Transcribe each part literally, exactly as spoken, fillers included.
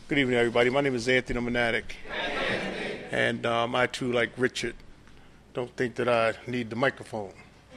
Good evening, everybody. My name is Anthony. I'm an addict. And um, I, too, like Richard, don't think that I need the microphone.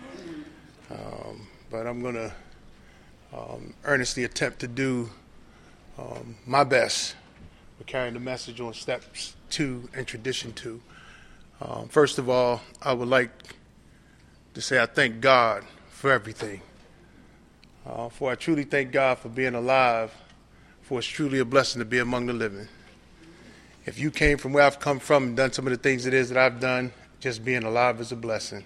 Um, but I'm going to um, earnestly attempt to do um, my best for carrying the message on steps two and tradition two. Um, first of all, I would like to say I thank God for everything. Uh, for I truly thank God for being alive, for it's truly a blessing to be among the living. If you came from where I've come from and done some of the things it is that I've done, just being alive is a blessing.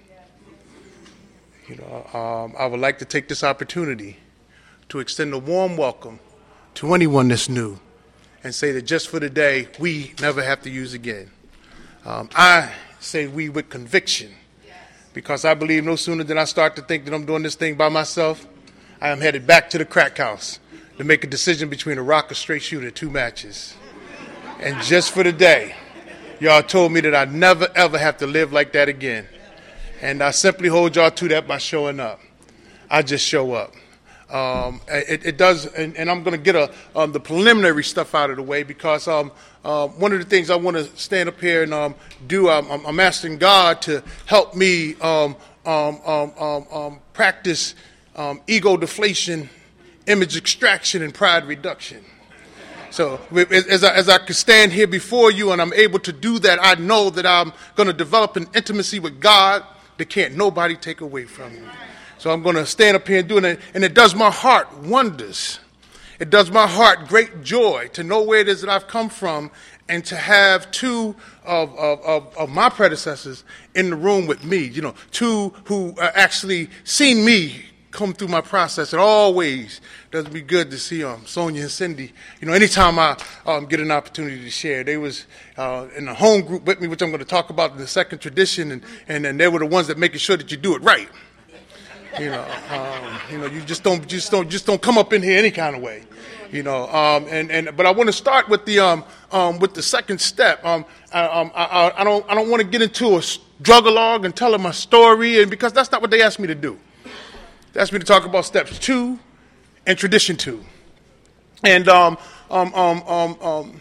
You know, um, I would like to take this opportunity to extend a warm welcome to anyone that's new and say that just for today, we never have to use again. Um, I say we with conviction because I believe no sooner than I start to think that I'm doing this thing by myself, I am headed back to the crack house to make a decision between a rock or straight shooter, two matches. And just for the day, y'all told me that I never, ever have to live like that again. And I simply hold y'all to that by showing up. I just show up. Um, it, it does, and, and I'm going to get a, um, the preliminary stuff out of the way because um, uh, one of the things I want to stand up here and um, do, um, I'm, I'm asking God to help me um, um, um, um, um, practice um, ego deflation, image extraction, and pride reduction. So as I, as I can stand here before you and I'm able to do that, I know that I'm going to develop an intimacy with God that can't nobody take away from me. So I'm going to stand up here and do it, and it does my heart wonders. It does my heart great joy to know where it is that I've come from and to have two of, of, of, of my predecessors in the room with me, you know, two who uh, actually seen me come through my process. It always does me good to see um, Sonia and Cindy. You know, anytime I um, get an opportunity to share, they was uh, in the home group with me, which I'm going to talk about in the second tradition, and and then they were the ones that making sure that you do it right. You know, um, you know, you just don't just don't just don't come up in here any kind of way. You know, um, and and but I want to start with the um, um, with the second step. Um, I, um, I, I don't I don't want to get into a struggle-log and telling my story, and because that's not what they asked me to do. They asked me to talk about steps two and tradition two. And um, um, um, um, um,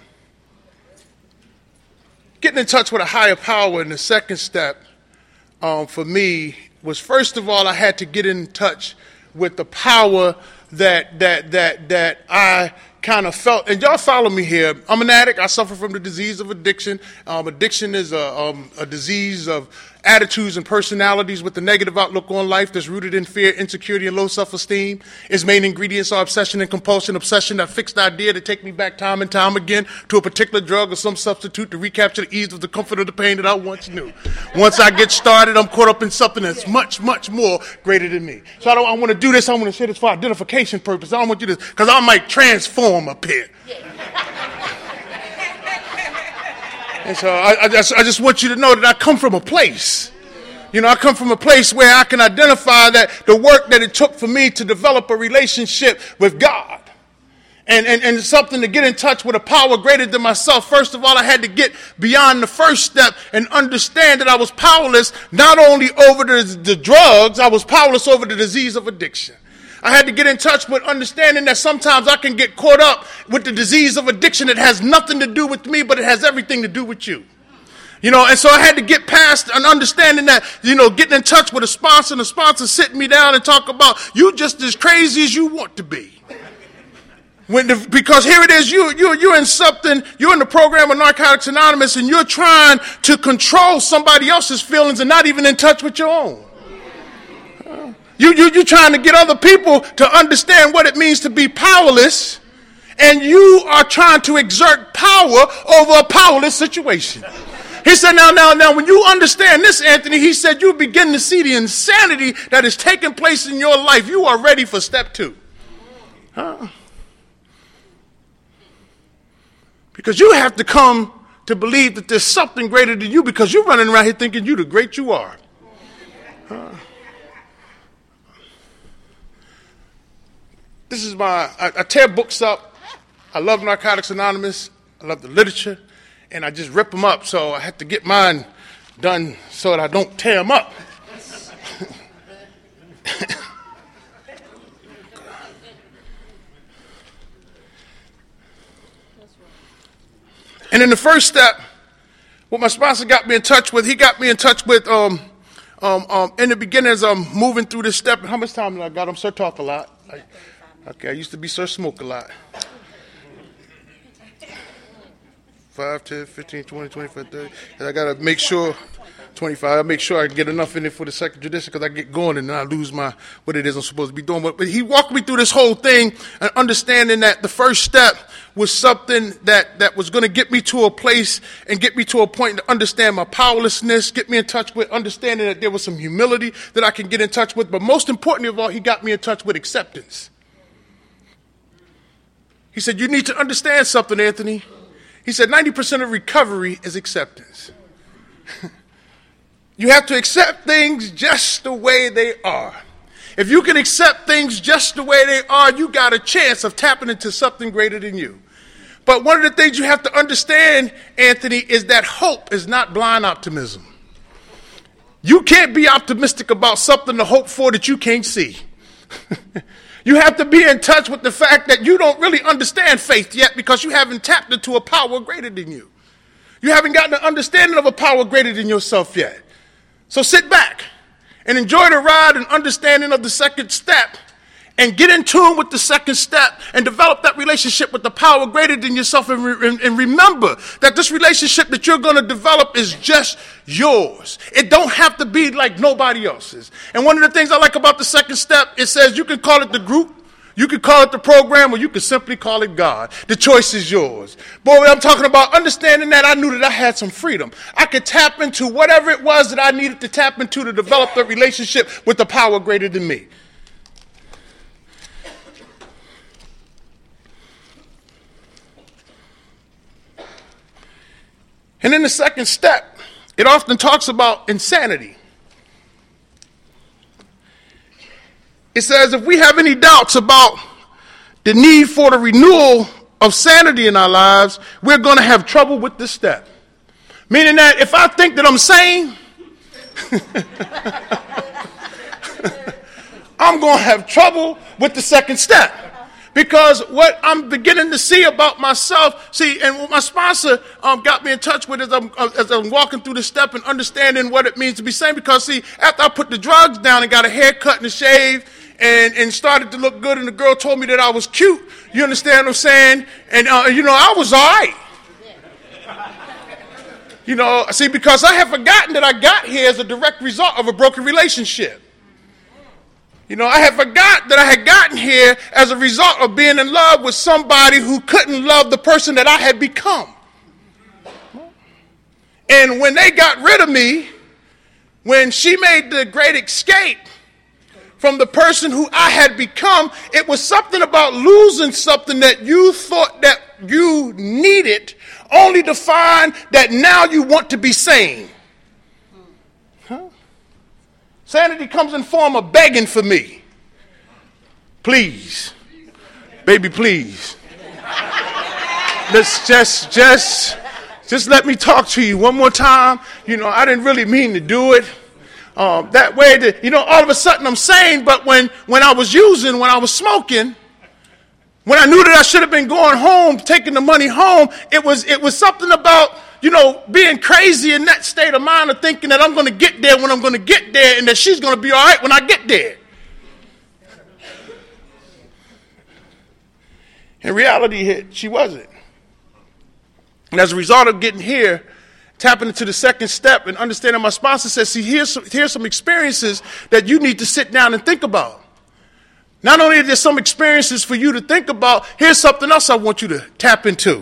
getting in touch with a higher power in the second step um, for me was, first of all, I had to get in touch with the power that that that that I kind of felt. And y'all follow me here. I'm an addict. I suffer from the disease of addiction. Um, addiction is a, um, a disease of attitudes and personalities with a negative outlook on life that's rooted in fear, insecurity, and low self-esteem. Its main ingredients are obsession and compulsion. Obsession, that fixed idea to take me back time and time again to a particular drug or some substitute to recapture the ease of the comfort of the pain that I once knew. Once I get started, I'm caught up in something that's much, much more greater than me. So I don't I want to do this. I want to say this for identification purpose. I don't want you to, because I might transform up here. And so I, I, just, I just want you to know that I come from a place. You know, I come from a place where I can identify that the work that it took for me to develop a relationship with God and, and, and something to get in touch with a power greater than myself. First of all, I had to get beyond the first step and understand that I was powerless not only over the, the drugs, I was powerless over the disease of addiction. I had to get in touch with understanding that sometimes I can get caught up with the disease of addiction that has nothing to do with me, but it has everything to do with you. You know, and so I had to get past an understanding that, you know, getting in touch with a sponsor and the sponsor sitting me down and talk about you just as crazy as you want to be. When the, because here it is, you, you, you're in something, you're in the program of Narcotics Anonymous and you're trying to control somebody else's feelings and not even in touch with your own. You, you, you're trying to get other people to understand what it means to be powerless, and you are trying to exert power over a powerless situation. He said, now, now, now, when you understand this, Anthony, he said, you begin to see the insanity that is taking place in your life. You are ready for step two. Huh? Because you have to come to believe that there's something greater than you because you're running around here thinking you're the great you are. Huh? This is my, I, I tear books up. I love Narcotics Anonymous. I love the literature. And I just rip them up. So I have to get mine done so that I don't tear them up. And in the first step, what my sponsor got me in touch with, he got me in touch with, um, um, um, in the beginning as I'm moving through this step. How much time did I got? I'm Sir Talk a lot. I, okay, I used to be Sir Smoke a lot. five, ten, fifteen, twenty, twenty-five, thirty. And I got to make sure, twenty-five, I make sure I get enough in it for the second judicial because I get going and then I lose my, what it is I'm supposed to be doing. But, but he walked me through this whole thing and understanding that the first step was something that, that was going to get me to a place and get me to a point to understand my powerlessness, get me in touch with understanding that there was some humility that I can get in touch with. But most importantly of all, he got me in touch with acceptance. He said, you need to understand something, Anthony. He said ninety percent of recovery is acceptance. You have to accept things just the way they are. If you can accept things just the way they are, you got a chance of tapping into something greater than you. But one of the things you have to understand, Anthony, is that hope is not blind optimism. You can't be optimistic about something to hope for that you can't see. You have to be in touch with the fact that you don't really understand faith yet because you haven't tapped into a power greater than you. You haven't gotten an understanding of a power greater than yourself yet. So sit back and enjoy the ride and understanding of the second step and get in tune with the second step and develop that relationship with the power greater than yourself. And, re- and remember that this relationship that you're going to develop is just yours. It don't have to be like nobody else's. And one of the things I like about the second step, it says you can call it the group, you can call it the program, or you can simply call it God. The choice is yours. Boy, when I'm talking about understanding that, I knew that I had some freedom. I could tap into whatever it was that I needed to tap into to develop the relationship with the power greater than me. And in the second step, it often talks about insanity. It says if we have any doubts about the need for the renewal of sanity in our lives, we're going to have trouble with this step. Meaning that if I think that I'm sane, I'm going to have trouble with the second step. Because what I'm beginning to see about myself, see, and what my sponsor um, got me in touch with as I'm, uh, as I'm walking through the step and understanding what it means to be sane. Because, see, after I put the drugs down and got a haircut and a shave and, and started to look good and the girl told me that I was cute, you understand what I'm saying? And, uh, you know, I was all right. You know, see, because I have forgotten that I got here as a direct result of a broken relationship. You know, I had forgot that I had gotten here as a result of being in love with somebody who couldn't love the person that I had become. And when they got rid of me, when she made the great escape from the person who I had become, it was something about losing something that you thought that you needed, only to find that now you want to be sane. Sanity comes in form of begging for me. Please. Baby, please. Let's just, just, just let me talk to you one more time. You know, I didn't really mean to do it. Um, that way, that, you know, all of a sudden I'm sane, but when, when I was using, when I was smoking, when I knew that I should have been going home, taking the money home, it was, it was something about, you know, being crazy in that state of mind of thinking that I'm going to get there when I'm going to get there and that she's going to be all right when I get there. In reality, she wasn't. And as a result of getting here, tapping into the second step and understanding, my sponsor says, see, here's some, here's some experiences that you need to sit down and think about. Not only are there some experiences for you to think about, here's something else I want you to tap into.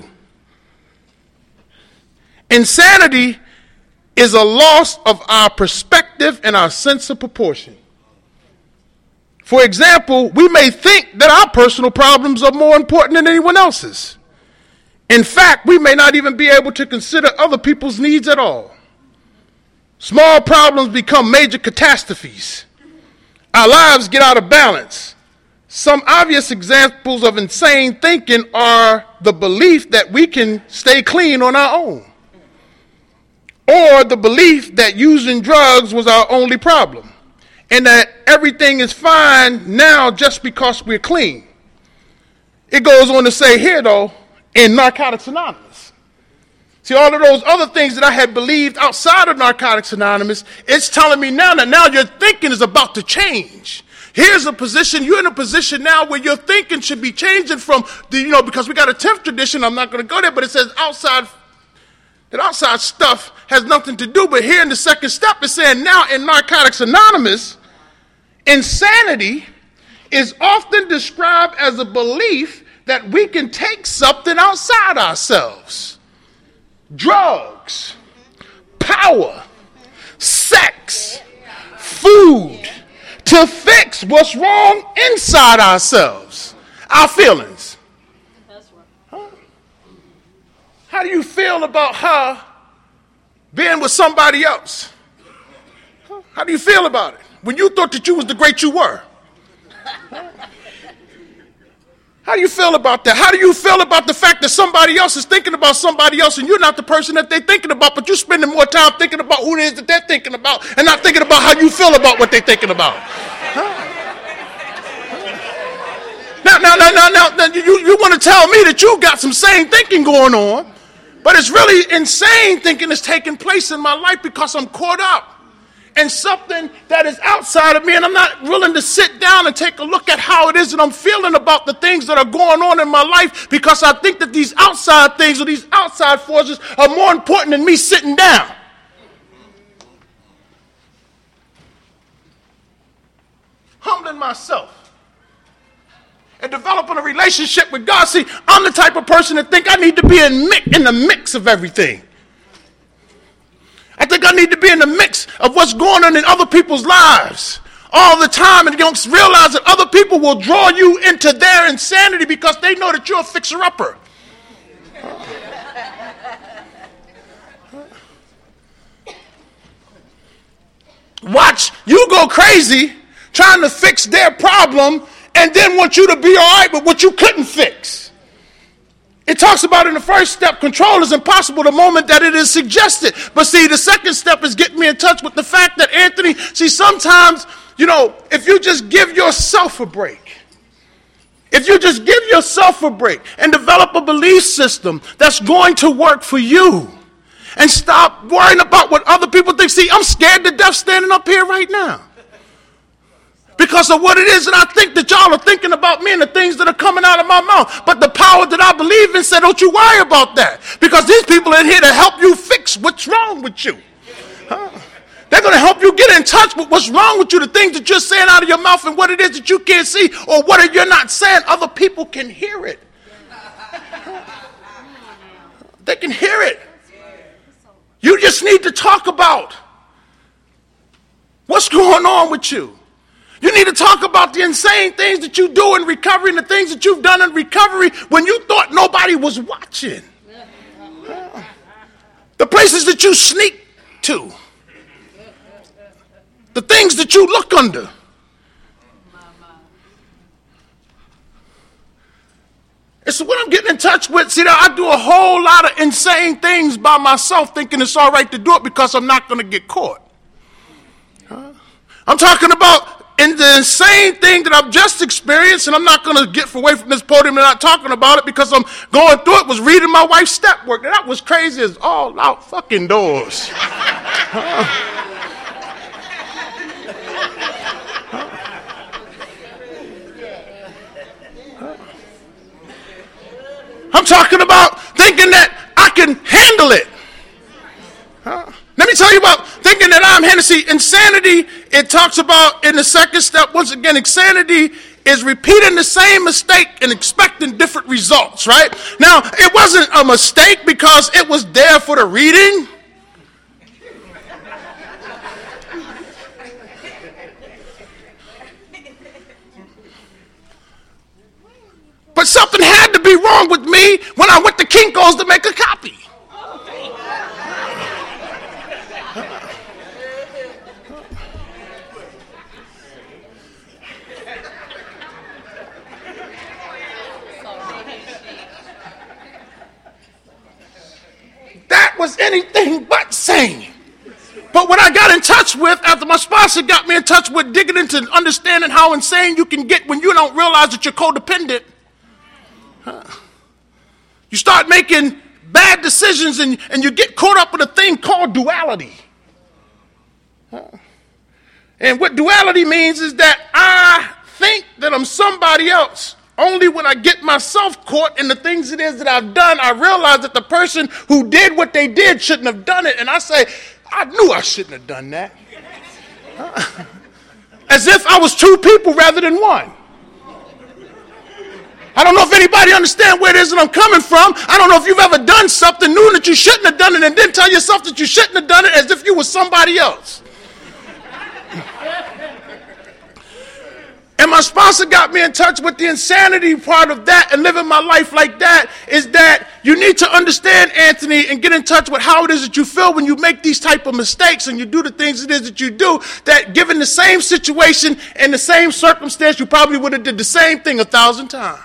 Insanity is a loss of our perspective and our sense of proportion. For example, we may think that our personal problems are more important than anyone else's. In fact, we may not even be able to consider other people's needs at all. Small problems become major catastrophes. Our lives get out of balance. Some obvious examples of insane thinking are the belief that we can stay clean on our own, or the belief that using drugs was our only problem, and that everything is fine now just because we're clean. It goes on to say here, though, in Narcotics Anonymous, See, all of those other things that I had believed outside of Narcotics Anonymous, it's telling me now that now your thinking is about to change. Here's a position, you're in a position now where your thinking should be changing from, the, you know, because we got a tenth tradition, I'm not going to go there, but it says outside, that outside stuff has nothing to do. But here in the second step, it's saying now in Narcotics Anonymous, insanity is often described as a belief that we can take something outside ourselves. Drugs, power, sex, food, to fix what's wrong inside ourselves, our feelings. Huh? How do you feel about her being with somebody else? How do you feel about it when you thought that you was the great you were? How do you feel about that? How do you feel about the fact that somebody else is thinking about somebody else and you're not the person that they're thinking about, but you're spending more time thinking about who it is that they're thinking about and not thinking about how you feel about what they're thinking about? Huh? Now, now, now, now, now, now you, you want to tell me that you got some sane thinking going on, but it's really insane thinking that's taking place in my life because I'm caught up and something that is outside of me, and I'm not willing to sit down and take a look at how it is that I'm feeling about the things that are going on in my life, because I think that these outside things or these outside forces are more important than me sitting down. Humbling myself and developing a relationship with God. See, I'm the type of person that think I need to be in, mix, in the mix of everything. I think I need to be in the mix of what's going on in other people's lives all the time, and you don't realize that other people will draw you into their insanity because they know that you're a fixer-upper. Watch you go crazy trying to fix their problem and then want you to be all right with what you couldn't fix. It talks about in the first step, control is impossible the moment that it is suggested. But see, the second step is getting me in touch with the fact that, Anthony, see, sometimes, you know, if you just give yourself a break, if you just give yourself a break and develop a belief system that's going to work for you and stop worrying about what other people think. See, I'm scared to death standing up here right now because of what it is that I think that y'all are thinking about me and the things that are coming out of my mouth. But the power that I believe in said, don't you worry about that, because these people are in here to help you fix what's wrong with you. Huh? They're going to help you get in touch with what's wrong with you, the things that you're saying out of your mouth and what it is that you can't see, or what you're not saying. Other people can hear it. They can hear it. You just need to talk about what's going on with you. You need to talk about the insane things that you do in recovery and the things that you've done in recovery when you thought nobody was watching. The places that you sneak to. The things that you look under. It's what I'm getting in touch with. See, I do a whole lot of insane things by myself thinking it's all right to do it because I'm not going to get caught. Huh? I'm talking about in the insane thing that I've just experienced, and I'm not going to get away from this podium and not talking about it because I'm going through it, was reading my wife's step work. And that was crazy as all out fucking doors. Huh? I'm talking about thinking that I can handle it. Huh? Let me tell you about thinking that I'm handling. See, insanity, it talks about in the second step, once again, insanity is repeating the same mistake and expecting different results, right? Now, it wasn't a mistake because it was there for the reading. But something had to be wrong with me when I went to Kinko's to make a copy. That was anything but sane. But what I got in touch with after my sponsor got me in touch with digging into understanding how insane you can get when you don't realize that you're codependent. Huh. You start making bad decisions, and, and you get caught up in a thing called duality. Huh? And what duality means is that I think that I'm somebody else. Only when I get myself caught in the things it is that I've done, I realize that the person who did what they did shouldn't have done it. And I say, I knew I shouldn't have done that. Huh? As if I was two people rather than one. I don't know if anybody understands where it is that I'm coming from. I don't know if you've ever done something, knew that you shouldn't have done it, and then tell yourself that you shouldn't have done it as if you were somebody else. And my sponsor got me in touch with the insanity part of that and living my life like that is that you need to understand, Anthony, and get in touch with how it is that you feel when you make these type of mistakes and you do the things it is that you do, that given the same situation and the same circumstance, you probably would have did the same thing a thousand times.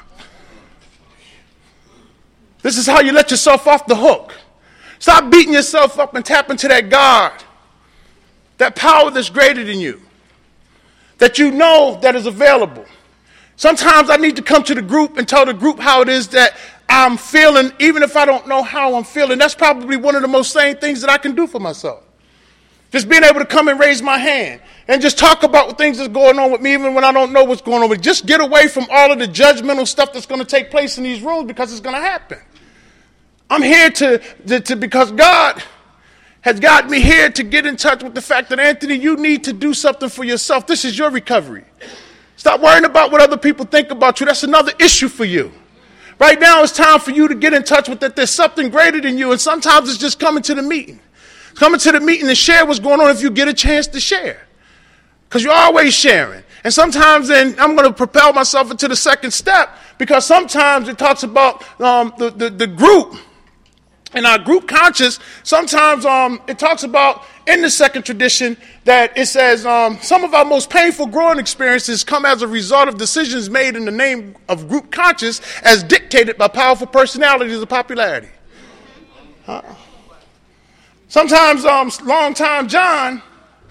This is how you let yourself off the hook. Stop beating yourself up and tap into that God, that power that's greater than you, that you know that is available. Sometimes I need to come to the group and tell the group how it is that I'm feeling, even if I don't know how I'm feeling. That's probably one of the most sane things that I can do for myself. Just being able to come and raise my hand and just talk about what things that's going on with me even when I don't know what's going on with me. Just get away from all of the judgmental stuff that's going to take place in these rooms because it's going to happen. I'm here to, to, to because God has got me here to get in touch with the fact that, Anthony, you need to do something for yourself. This is your recovery. Stop worrying about what other people think about you. That's another issue for you. Right now it's time for you to get in touch with that there's something greater than you, and sometimes it's just coming to the meeting. Coming to the meeting and share what's going on if you get a chance to share. Because you're always sharing. And sometimes then I'm going to propel myself into the second step because sometimes it talks about um, the, the, the group. In our group conscious, sometimes um, it talks about in the second tradition that it says um, some of our most painful growing experiences come as a result of decisions made in the name of group conscious as dictated by powerful personalities of popularity. Huh? Sometimes um, long time John,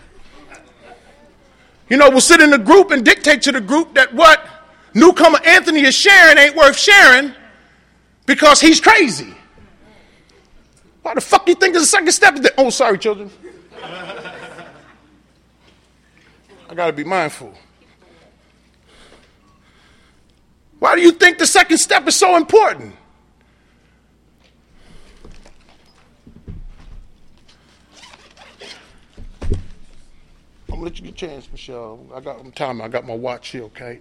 you know, will sit in the group and dictate to the group that what newcomer Anthony is sharing ain't worth sharing because he's crazy. Why the fuck you think there's a second step? Oh, sorry, children. I got to be mindful. Why do you think the second step is so important? I'm going to let you get a chance, Michelle. I got I'm time. I got my watch here, okay?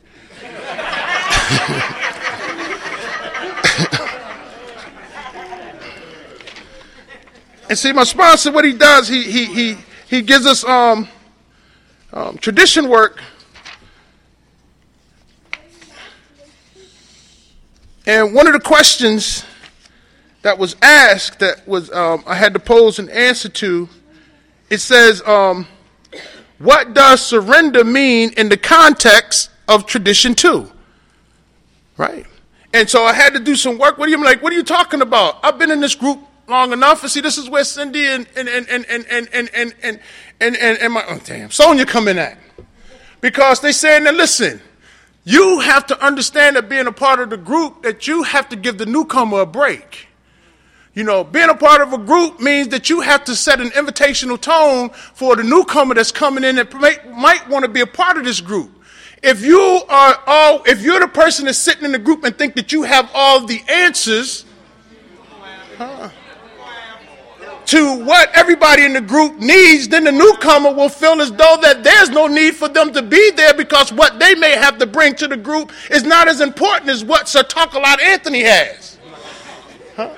And see, my sponsor, what he does, he he he he gives us um, um, tradition work. And one of the questions that was asked, that was um, I had to pose an answer to, it says, um, what does surrender mean in the context of tradition two? Right? And so I had to do some work with him. Like, what are you talking about? I've been in this group long enough, and see, this is where Cindy and and and and and and and and and, and, and, and my oh damn Sonia come in at, because they saying that listen, you have to understand that being a part of the group, that you have to give the newcomer a break. You know, being a part of a group means that you have to set an invitational tone for the newcomer that's coming in that might, might want to be a part of this group. If you are all, if you're the person that's sitting in the group and think that you have all the answers, huh, to what everybody in the group needs, then the newcomer will feel as though that there's no need for them to be there because what they may have to bring to the group is not as important as what Sir Talk-A-Lot Anthony has. Huh?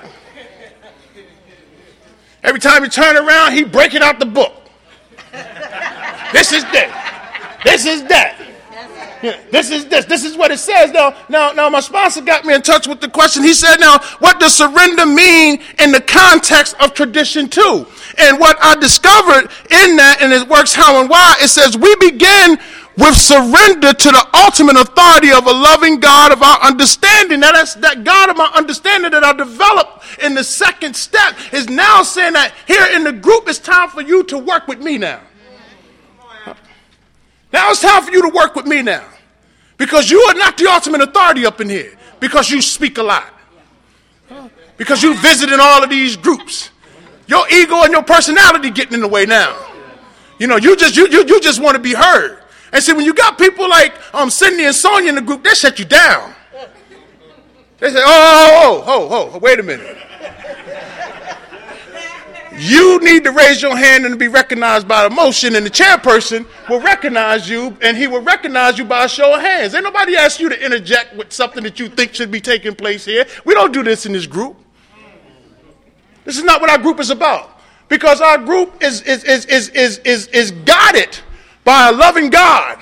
Every time you turn around, he breaking out the book. This is that. This is that. Yeah, this is this. This is what it says. Now, now, now, my sponsor got me in touch with the question. He said, now, what does surrender mean in the context of tradition two? And what I discovered in that, and it works how and why, it says we begin with surrender to the ultimate authority of a loving God of our understanding. Now, that's that God of my understanding that I developed in the second step is now saying that here in the group, it's time for you to work with me now. Now it's time for you to work with me now. Because you are not the ultimate authority up in here. Because you speak a lot. because you visiting all of these groups. Your ego and your personality getting in the way now. You know, you just you you, you just want to be heard. And see, when you got people like um Cindy and Sonia in the group, they shut you down. They say, oh, oh, oh, oh, wait a minute. You need to raise your hand and be recognized by the motion, and the chairperson will recognize you, and he will recognize you by a show of hands. Ain't nobody asked you to interject with something that you think should be taking place here. We don't do this in this group. This is not what our group is about, because our group is is is is is is, is guided by a loving God.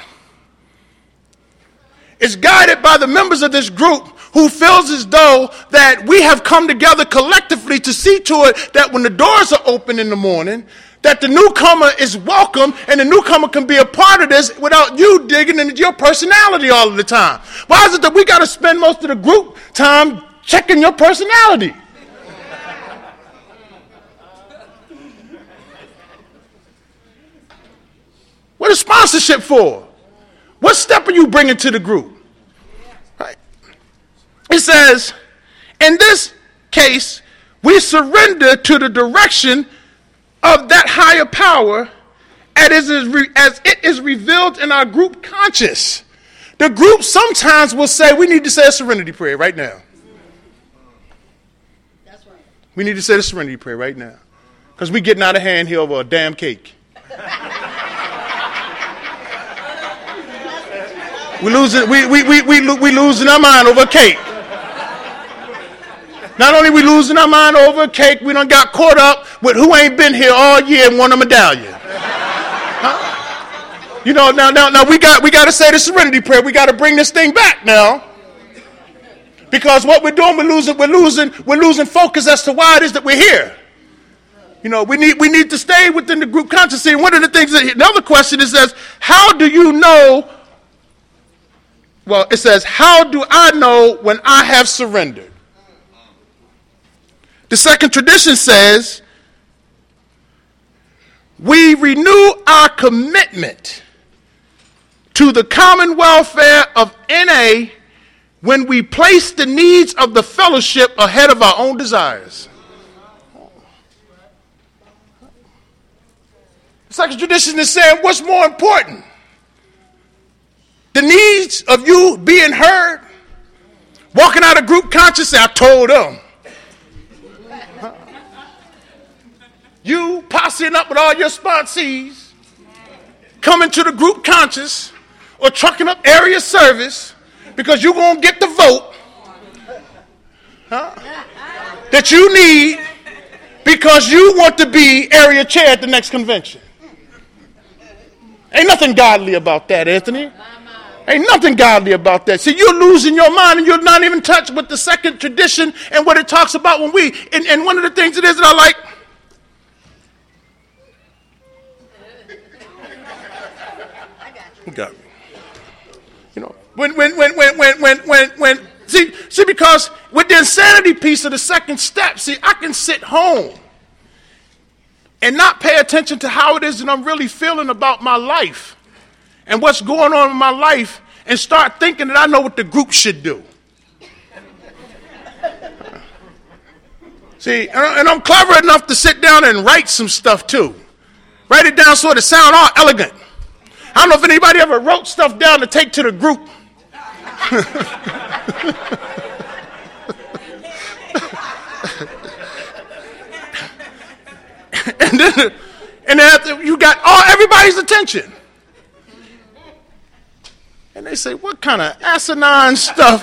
It's guided by the members of this group who feels as though that we have come together collectively to see to it that when the doors are open in the morning, that the newcomer is welcome and the newcomer can be a part of this without you digging into your personality all of the time. Why is it that we got to spend most of the group time checking your personality? What is sponsorship for? What step are you bringing to the group? Right. It says, in this case, we surrender to the direction of that higher power as it is revealed in our group conscious. The group sometimes will say, we need to say a serenity prayer right now. That's right. We need to say the serenity prayer right now. Because we're getting out of hand here over a damn cake. We losing, we, we, we, we, we losing our mind over a cake. Not only we losing our mind over a cake, we done got caught up with who ain't been here all year and won a medallion. Huh? You know, now, now, now we got, we got to say the serenity prayer. We got to bring this thing back now. Because what we're doing, we're losing, we're losing, we're losing focus as to why it is that we're here. You know, we need, we need to stay within the group consciousness. And one of the things that, another question is, says, how do you know? Well, it says, how do I know when I have surrendered? The second tradition says, we renew our commitment to the common welfare of N A when we place the needs of the fellowship ahead of our own desires. The second tradition is saying, what's more important? The needs of you being heard, walking out of group conscious, I told them. You posseing up with all your sponsees, coming to the group conscious, or trucking up area service because you're going to get the vote huh, that you need because you want to be area chair at the next convention. Ain't nothing godly about that, Anthony. Ain't nothing godly about that. See, you're losing your mind and you're not even touched with the second tradition and what it talks about when we, and, and one of the things it is that I like, you got me. You know, when, when, when, when, when, when, when, when, see, see, because with the insanity piece of the second step, see, I can sit home and not pay attention to how it is that I'm really feeling about my life and what's going on in my life, and start thinking that I know what the group should do. See, and I'm clever enough to sit down and write some stuff too. Write it down so it sound all elegant. I don't know if anybody ever wrote stuff down to take to the group. and then, and then after you got all everybody's attention. And they say, what kind of asinine stuff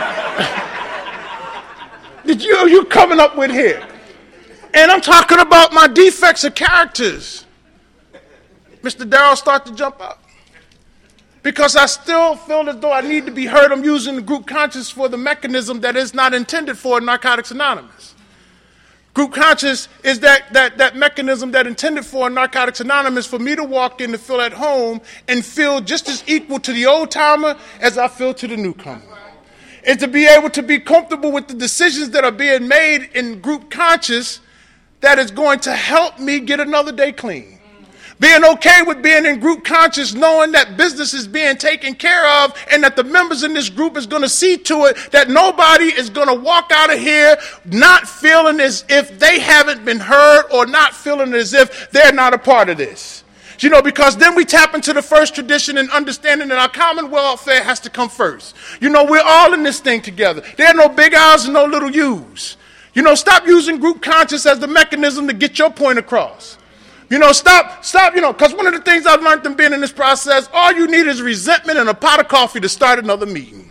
did you, you coming up with here? And I'm talking about my defects of characters. Mister Darrell start to jump up. Because I still feel as though I need to be heard. I'm using the group conscious for the mechanism that is not intended for Narcotics Anonymous. Group conscious is that, that, that mechanism that intended for Narcotics Anonymous for me to walk in to feel at home and feel just as equal to the old timer as I feel to the newcomer. And to be able to be comfortable with the decisions that are being made in group conscious that is going to help me get another day clean. Being okay with being in group conscious, knowing that business is being taken care of and that the members in this group is going to see to it that nobody is going to walk out of here not feeling as if they haven't been heard or not feeling as if they're not a part of this. You know, because then we tap into the first tradition and understanding that our common welfare has to come first. You know, we're all in this thing together. There are no big I's and no little U's. You know, stop using group conscious as the mechanism to get your point across. You know, stop, stop, you know, because one of the things I've learned from being in this process, all you need is resentment and a pot of coffee to start another meeting.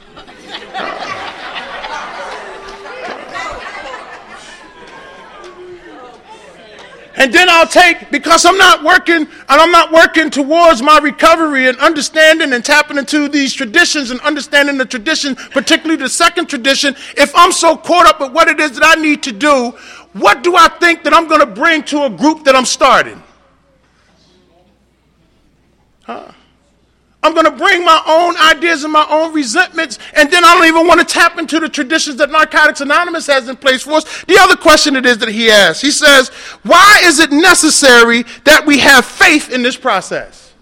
And then I'll take, because I'm not working, and I'm not working towards my recovery and understanding and tapping into these traditions and understanding the tradition, particularly the second tradition, if I'm so caught up with what it is that I need to do, what do I think that I'm going to bring to a group that I'm starting? Huh? I'm going to bring my own ideas and my own resentments, and then I don't even want to tap into the traditions that Narcotics Anonymous has in place for us. The other question it is that he asks, he says, why is it necessary that we have faith in this process?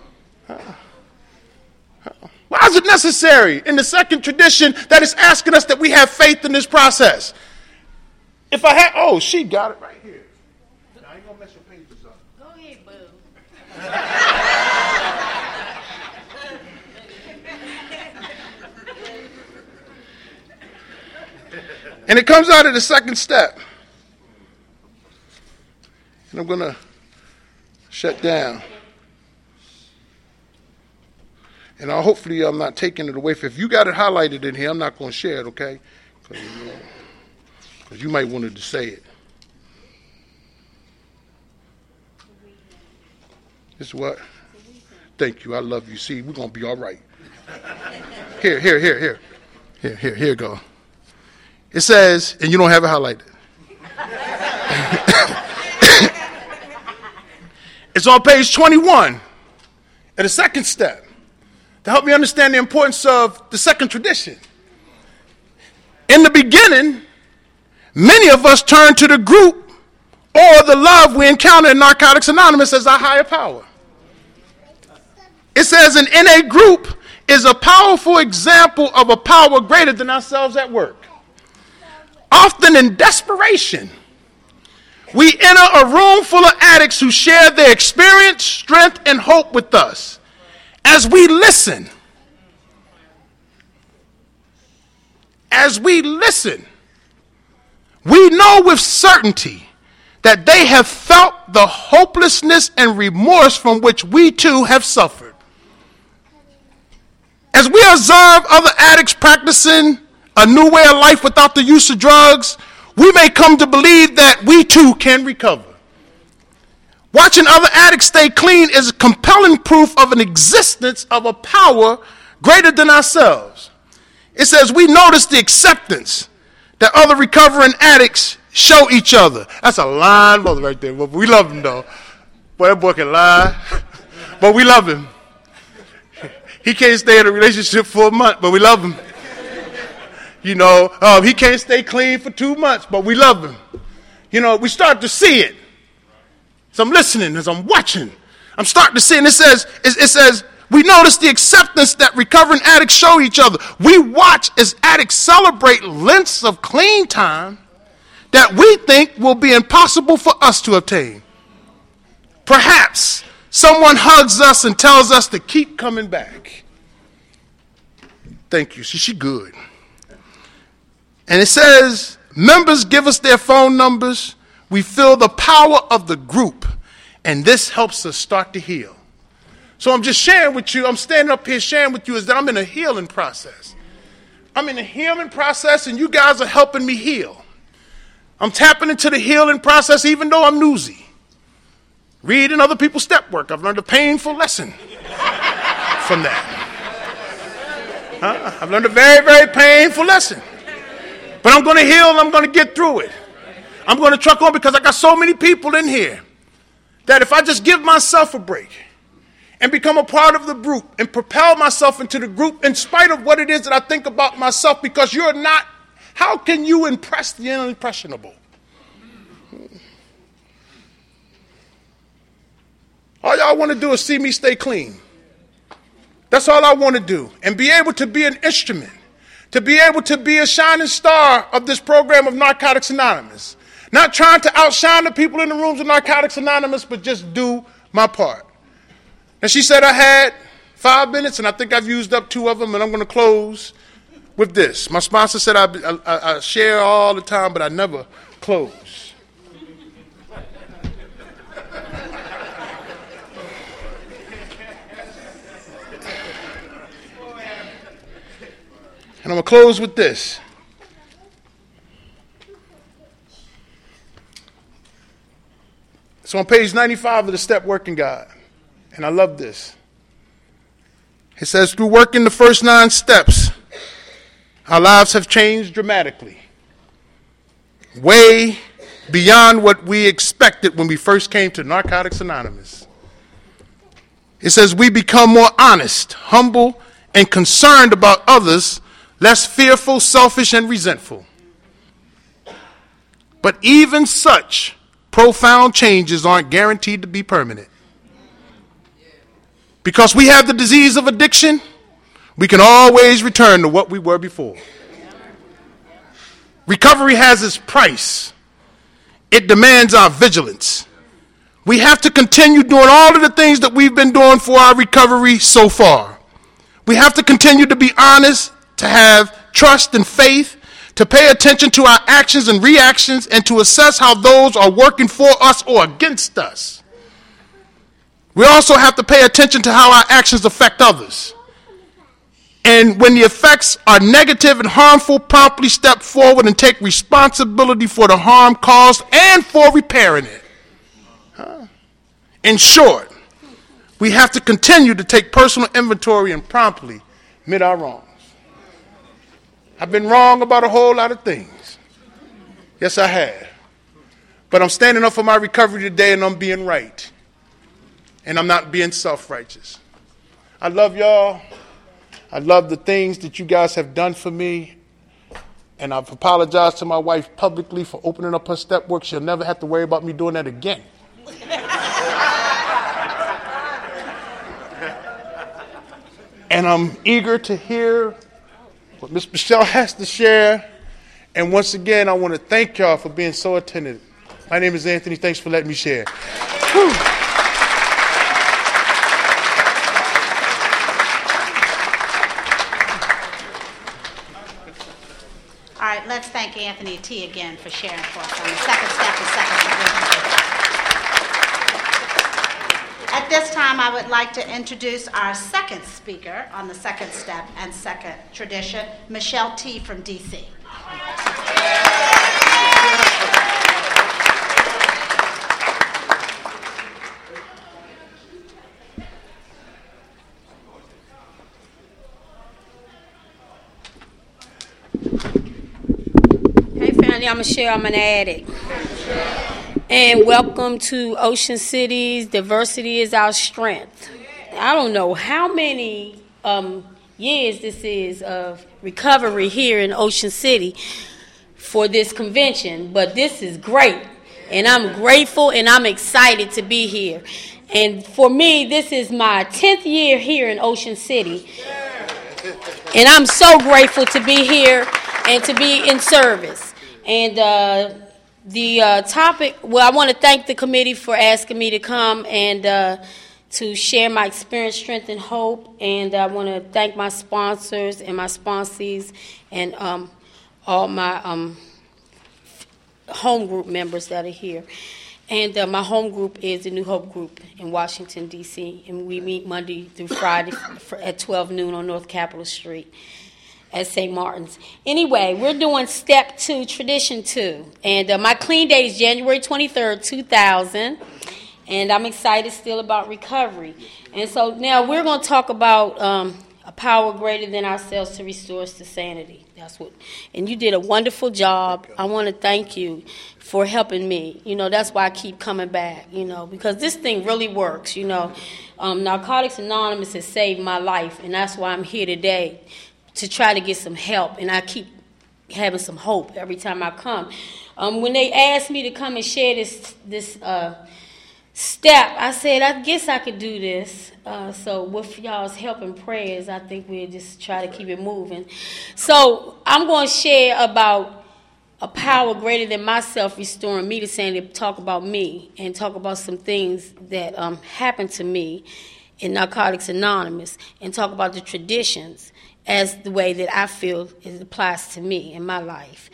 Why is it necessary in the second tradition that is asking us that we have faith in this process? If I had, oh, she got it right here. I ain't going to mess your pages up. Go ahead, boo. And it comes out of the second step. And I'm going to shut down. And I'll, hopefully I'm not taking it away. If you got it highlighted in here, I'm not going to share it, okay? Because you, know, you might want to say it. This is what? Thank you. I love you. See, we're going to be all right. Here, here, here, here. Here, here, here you go. It says, and you don't have it highlighted. It's on page twenty-one at the second step to help me understand the importance of the second tradition. In the beginning, many of us turn to the group or the love we encounter in Narcotics Anonymous as our higher power. It says an N A group is a powerful example of a power greater than ourselves at work. Often in desperation, we enter a room full of addicts who share their experience, strength, and hope with us. As we listen, as we listen, we know with certainty that they have felt the hopelessness and remorse from which we too have suffered. As we observe other addicts practicing a new way of life without the use of drugs, we may come to believe that we too can recover. Watching other addicts stay clean is compelling proof of an existence of a power greater than ourselves. It says we notice the acceptance that other recovering addicts show each other. That's a lying brother right there. But we love him though. Boy, that boy can lie. But we love him. He can't stay in a relationship for a month, but we love him. You know, um, he can't stay clean for two months, but we love him. You know, we start to see it. So I'm listening as I'm watching. I'm starting to see it. And it says, it, it says, we notice the acceptance that recovering addicts show each other. We watch as addicts celebrate lengths of clean time that we think will be impossible for us to obtain. Perhaps someone hugs us and tells us to keep coming back. Thank you. See, she good. And it says, members give us their phone numbers. We feel the power of the group, and this helps us start to heal. So I'm just sharing with you, I'm standing up here sharing with you is that I'm in a healing process. I'm in a healing process, and you guys are helping me heal. I'm tapping into the healing process even though I'm newsy. Reading other people's step work, I've learned a painful lesson from that. Huh? I've learned a very, very painful lesson. But I'm going to heal and I'm going to get through it. I'm going to truck on because I got so many people in here that if I just give myself a break and become a part of the group and propel myself into the group in spite of what it is that I think about myself, because you're not, how can you impress the unimpressionable? All y'all want to do is see me stay clean. That's all I want to do. And be able to be an instrument, to be able to be a shining star of this program of Narcotics Anonymous. Not trying to outshine the people in the rooms of Narcotics Anonymous, but just do my part. And she said I had five minutes, and I think I've used up two of them, and I'm going to close with this. My sponsor said I, I, I share all the time, but I never close. And I'm going to close with this. It's on page ninety-five of the Step Working Guide. And I love this. It says, through working the first nine steps, our lives have changed dramatically. Way beyond what we expected when we first came to Narcotics Anonymous. It says, we become more honest, humble, and concerned about others, less fearful, selfish, and resentful. But even such profound changes aren't guaranteed to be permanent. Because we have the disease of addiction, we can always return to what we were before. Recovery has its price. It demands our vigilance. We have to continue doing all of the things that we've been doing for our recovery so far. We have to continue to be honest, to have trust and faith, to pay attention to our actions and reactions, and to assess how those are working for us or against us. We also have to pay attention to how our actions affect others. And when the effects are negative and harmful, promptly step forward and take responsibility for the harm caused and for repairing it. Huh? In short, we have to continue to take personal inventory and promptly admit our wrongs. I've been wrong about a whole lot of things. Yes, I have. But I'm standing up for my recovery today, and I'm being right. And I'm not being self-righteous. I love y'all. I love the things that you guys have done for me. And I've apologized to my wife publicly for opening up her step work. She'll never have to worry about me doing that again. And I'm eager to hear what Miz Michelle has to share. And once again, I want to thank y'all for being so attentive. My name is Anthony. Thanks for letting me share. Whew. All right, let's thank Anthony T. again for sharing for us on the second step and second provision. At this time, I would like to introduce our second speaker on the second step and second tradition, Michelle T. from D C. Hey family, I'm Michelle, I'm an addict. And welcome to Ocean City's Diversity is Our Strength. I don't know how many um, years this is of recovery here in Ocean City for this convention, but this is great. And I'm grateful and I'm excited to be here. And for me, this is my tenth year here in Ocean City. And I'm so grateful to be here and to be in service. And uh, the uh, topic, well, I want to thank the committee for asking me to come and uh, to share my experience, strength, and hope. And I want to thank my sponsors and my sponsees and um, all my um, home group members that are here. And uh, my home group is the New Hope Group in Washington, D C, and we meet Monday through Friday at twelve noon on North Capitol Street at Saint Martin's. Anyway, we're doing step two, tradition two. And uh, my clean date is January twenty-third, two thousand. And I'm excited still about recovery. And so now we're going to talk about um, a power greater than ourselves to restore us to sanity. That's what, and you did a wonderful job. I want to thank you for helping me. You know, that's why I keep coming back, you know, because this thing really works, you know. Um, Narcotics Anonymous has saved my life, and that's why I'm here today, to try to get some help, and I keep having some hope every time I come. Um, when they asked me to come and share this this uh, step, I said, I guess I could do this. Uh, so with y'all's help and prayers, I think we'll just try to keep it moving. So I'm going to share about a power greater than myself restoring me to sanity, talk about me and talk about some things that um, happened to me in Narcotics Anonymous and talk about the traditions as the way that I feel it applies to me in my life.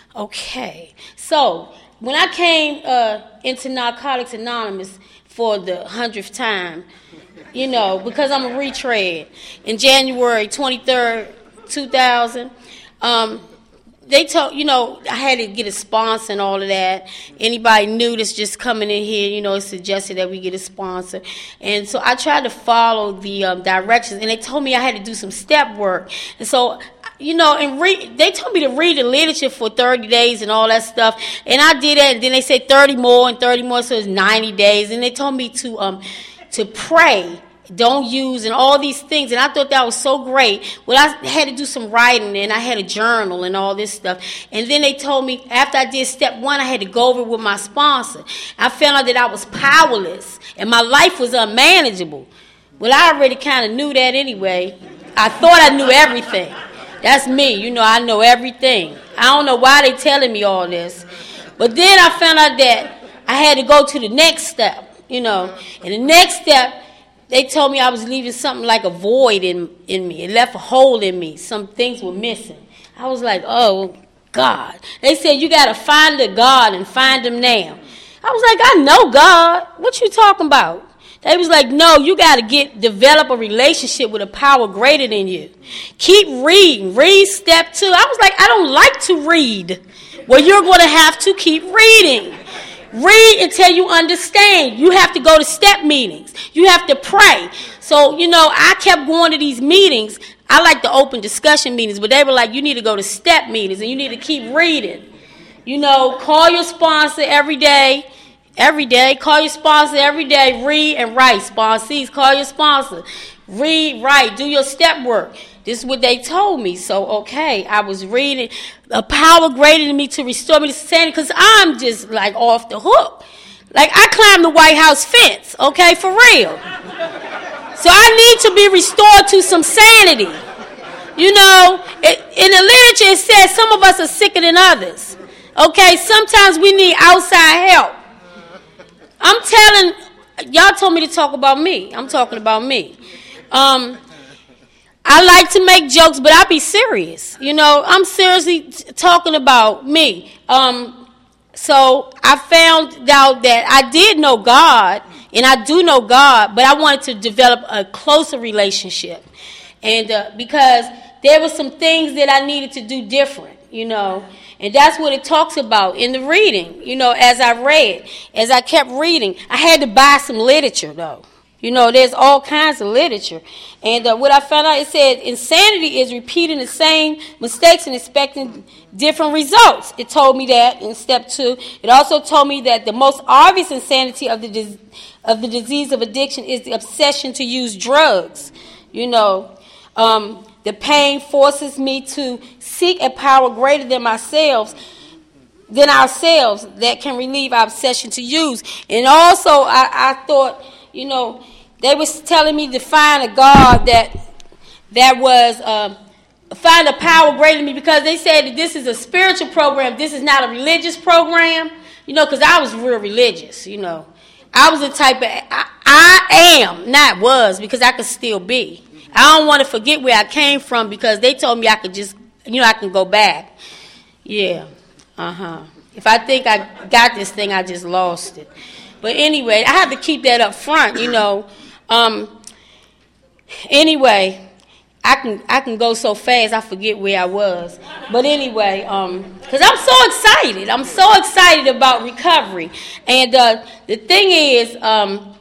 Okay, so when I came uh, into Narcotics Anonymous for the hundredth time, you know, because I'm a retread, in January twenty-third, two thousand, um, they told, you know, I had to get a sponsor and all of that. Anybody new that's just coming in here, you know, it suggested that we get a sponsor. And so I tried to follow the um, directions, and they told me I had to do some step work. And so, you know, and read, they told me to read the literature for thirty days and all that stuff. And I did that, and then they said thirty more and thirty more, so it's ninety days. And they told me to um to pray, don't use, and all these things. And I thought that was so great. Well, I had to do some writing, and I had a journal and all this stuff. And then they told me after I did step one, I had to go over with my sponsor. I found out that I was powerless, and my life was unmanageable. Well, I already kind of knew that anyway. I thought I knew everything. That's me. You know, I know everything. I don't know why they telling me all this. But then I found out that I had to go to the next step, you know. And the next step, they told me I was leaving something like a void in, in me. It left a hole in me. Some things were missing. I was like, oh, God. They said, you got to find the God and find him now. I was like, I know God. What you talking about? They was like, no, you got to get develop a relationship with a power greater than you. Keep reading. Read step two. I was like, I don't like to read. Well, you're going to have to keep reading. Read until you understand. You have to go to step meetings. You have to pray. So, you know, I kept going to these meetings. I like the open discussion meetings, but they were like, you need to go to step meetings and you need to keep reading. You know, call your sponsor every day. Every day. Call your sponsor every day. Read and write. Sponsees, call your sponsor. Read, write. Do your step work. This is what they told me. So, okay, I was reading. A power greater than me to restore me to sanity, because I'm just, like, off the hook. Like, I climbed the White House fence, okay, for real. So I need to be restored to some sanity. You know, it, in the literature it says some of us are sicker than others. Okay, sometimes we need outside help. I'm telling, y'all told me to talk about me. I'm talking about me. Um, I like to make jokes, but I be serious. You know, I'm seriously t- talking about me. Um, so I found out that I did know God, and I do know God, but I wanted to develop a closer relationship. And uh, because there were some things that I needed to do different, you know. And that's what it talks about in the reading, you know, as I read, as I kept reading. I had to buy some literature, though. You know, there's all kinds of literature. And uh, what I found out, it said insanity is repeating the same mistakes and expecting different results. It told me that in step two. It also told me that the most obvious insanity of the dis- of the disease of addiction is the obsession to use drugs. You know, um, the pain forces me to seek a power greater than myself, than ourselves, that can relieve our obsession to use. And also, I, I thought, you know, they was telling me to find a God that that was um, find a power greater than me, because they said that this is a spiritual program. This is not a religious program. You know, because I was real religious. You know, I was the type of I, I am not was because I could still be. I don't want to forget where I came from, because they told me I could just, you know, I can go back. Yeah, uh-huh. If I think I got this thing, I just lost it. But anyway, I have to keep that up front, you know. Um, anyway, I can I can go so fast I forget where I was. But anyway, um, because I'm so excited. I'm so excited about recovery. And uh, the thing is, um,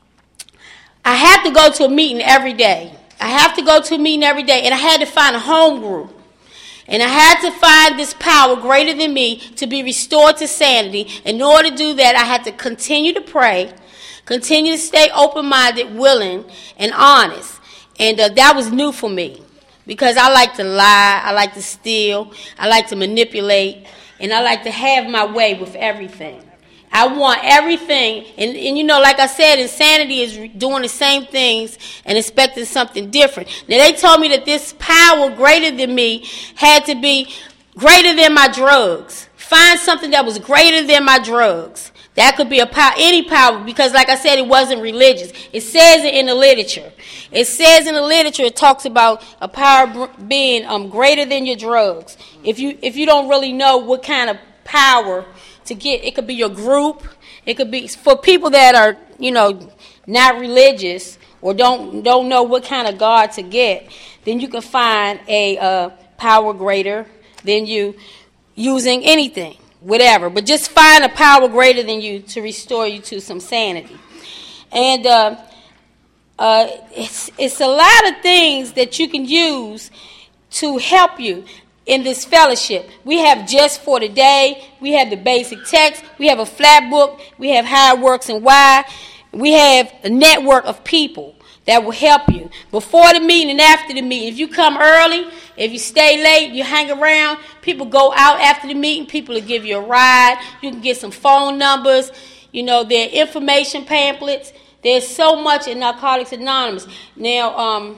I have to go to a meeting every day. I have to go to a meeting every day, and I had to find a home group. And I had to find this power greater than me to be restored to sanity. In order to do that, I had to continue to pray, continue to stay open-minded, willing, and honest. And uh, that was new for me, because I like to lie, I like to steal, I like to manipulate, and I like to have my way with everything. I want everything. And, and, you know, like I said, insanity is doing the same things and expecting something different. Now, they told me that this power greater than me had to be greater than my drugs. Find something that was greater than my drugs. That could be a power, any power, because like I said, it wasn't religious. It says it in the literature. It says in the literature, it talks about a power being um, greater than your drugs. If you if you don't really know what kind of power to get, it could be your group. It could be for people that are, you know, not religious or don't don't know what kind of God to get. Then you can find a uh, power greater than you using anything. Whatever, but just find a power greater than you to restore you to some sanity. And uh, uh, it's, it's a lot of things that you can use to help you in this fellowship. We have Just for Today, we have the basic text, we have a flat book, we have How It Works and Why. We have a network of people that will help you before the meeting and after the meeting. If you come early, if you stay late, you hang around, people go out after the meeting, people will give you a ride. You can get some phone numbers. You know, there are information pamphlets. There's so much in Narcotics Anonymous. Now, um,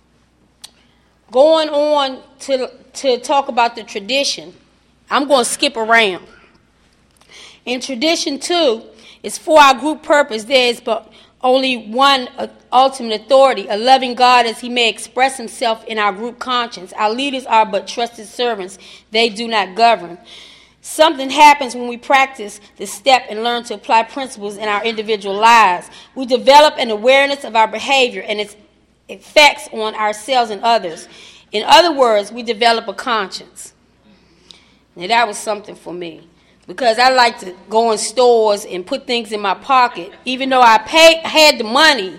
going on to, to talk about the tradition, I'm going to skip around. In tradition two, it's for our group purpose. There is but only one ultimate authority, a loving God as he may express himself in our group conscience. Our leaders are but trusted servants. They do not govern. Something happens when we practice the step and learn to apply principles in our individual lives. We develop an awareness of our behavior and its effects on ourselves and others. In other words, we develop a conscience. Now that was something for me. Because I like to go in stores and put things in my pocket. Even though I paid, had the money,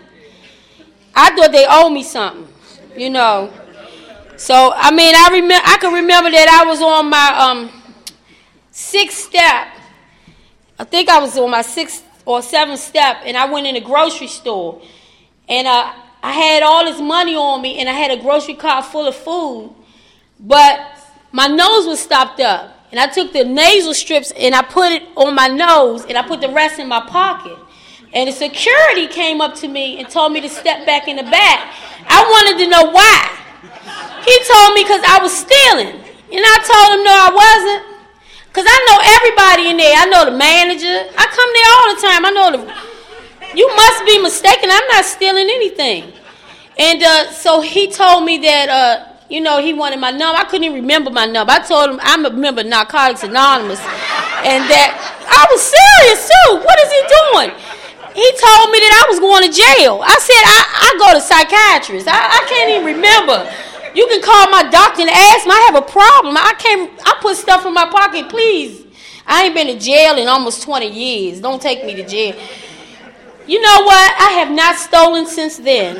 I thought they owed me something, you know. So, I mean, I remember, I can remember that I was on my um, sixth step. I think I was on my sixth or seventh step, and I went in a grocery store. And uh, I had all this money on me, and I had a grocery cart full of food. But my nose was stopped up. And I took the nasal strips and I put it on my nose and I put the rest in my pocket. And the security came up to me and told me to step back in the back. I wanted to know why. He told me because I was stealing. And I told him no, I wasn't. Because I know everybody in there. I know the manager. I come there all the time. I know the... You must be mistaken. I'm not stealing anything. And uh, so he told me that... Uh, You know, he wanted my number. I couldn't even remember my number. I told him I'm a member of Narcotics Anonymous. And that I was serious, too. What is he doing? He told me that I was going to jail. I said, I, I go to psychiatrists. I, I can't even remember. You can call my doctor and ask him. I have a problem. I can't, I put stuff in my pocket, please. I ain't been to jail in almost twenty years. Don't take me to jail. You know what? I have not stolen since then.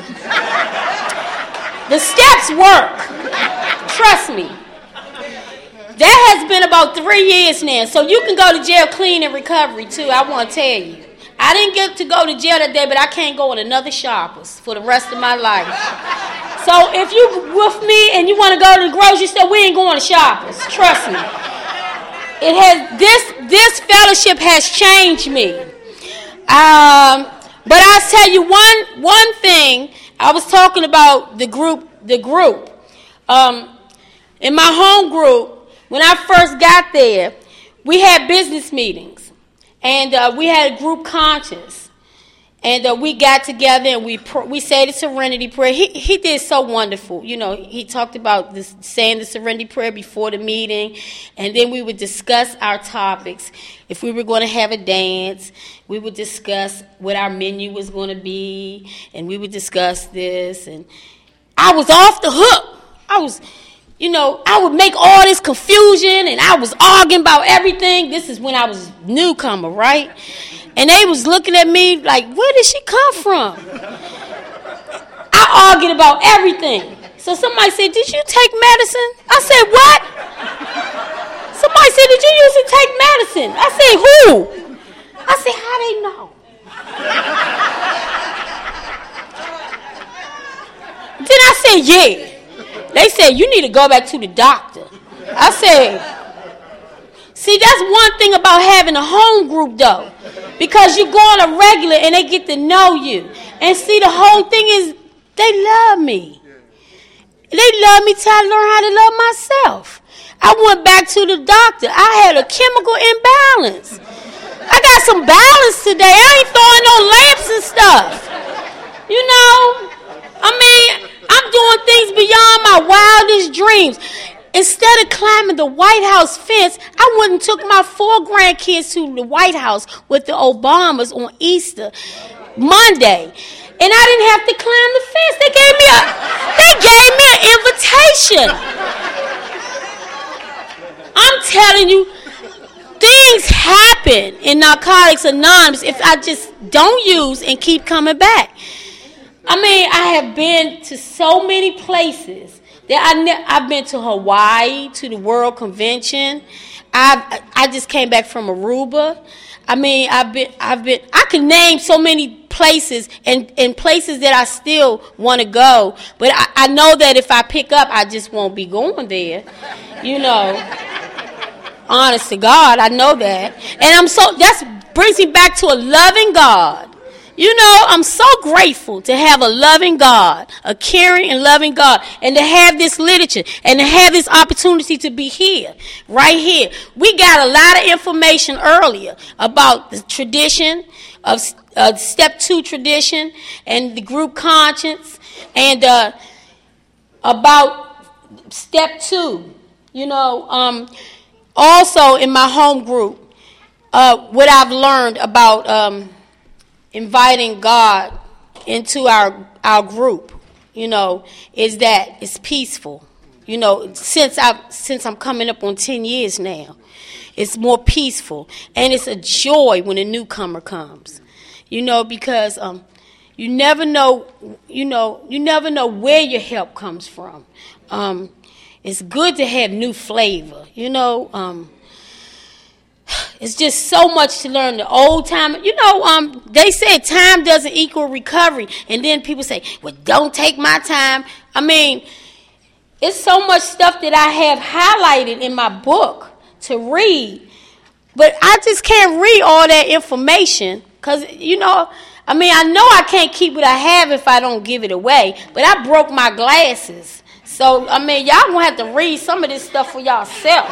The steps work. Trust me. That has been about three years now. So you can go to jail clean and recovery too, I want to tell you. I didn't get to go to jail that day, but I can't go in another Shoppers for the rest of my life. So if you with me and you want to go to the grocery store, we ain't going to Shoppers. Trust me. It has this this fellowship has changed me. Um, but I'll tell you one one thing. I was talking about the group, the group. Um, in my home group, when I first got there, we had business meetings. And uh, we had a group conscience. And uh, we got together and we pr- we said the serenity prayer. He he did so wonderful. You know, he talked about this, saying the serenity prayer before the meeting. And then we would discuss our topics. If we were going to have a dance, we would discuss what our menu was going to be. And we would discuss this. And I was off the hook. I was, you know, I would make all this confusion. And I was arguing about everything. This is when I was newcomer, right? And they was looking at me like, where did she come from? I argued about everything. So somebody said, did you take medicine? I said, what? Somebody said, did you usually take medicine? I said, who? I said, how they know? Then I said, yeah. They said, you need to go back to the doctor. I said, See, that's one thing about having a home group, though, because you go on a regular and they get to know you. And see, the whole thing is they love me. They love me till I learn how to love myself. I went back to the doctor. I had a chemical imbalance. I got some balance today. I ain't throwing no lamps and stuff. You know, I mean, I'm doing things beyond my wildest dreams. Instead of climbing the White House fence, I went and took my four grandkids to the White House with the Obamas on Easter Monday. And I didn't have to climb the fence. They gave me a, they gave me an invitation. I'm telling you, things happen in Narcotics Anonymous if I just don't use and keep coming back. I mean, I have been to so many places. That I ne- I've been to Hawaii, to the World Convention. I I just came back from Aruba. I mean, I've been I've been I can name so many places and, and places that I still want to go. But I, I know that if I pick up, I just won't be going there. You know. Honest to God, I know that. And I'm so that brings me back to a loving God. You know, I'm so grateful to have a loving God, a caring and loving God, and to have this literature, and to have this opportunity to be here, right here. We got a lot of information earlier about the tradition of uh, step two tradition and the group conscience, and uh, about step two. You know, um, also in my home group, uh, what I've learned about um, inviting God into our our group, you know, is that it's peaceful. You know, since I since I'm coming up on ten years now, it's more peaceful, and it's a joy when a newcomer comes. You know, because um, you never know, you know, you never know where your help comes from. Um, it's good to have new flavor. You know. Um, It's just so much to learn. The old time, you know, um, they said time doesn't equal recovery. And then people say, well, don't take my time. I mean, it's so much stuff that I have highlighted in my book to read. But I just can't read all that information because, you know, I mean, I know I can't keep what I have if I don't give it away. But I broke my glasses. So, I mean, y'all going to have to read some of this stuff for yourself.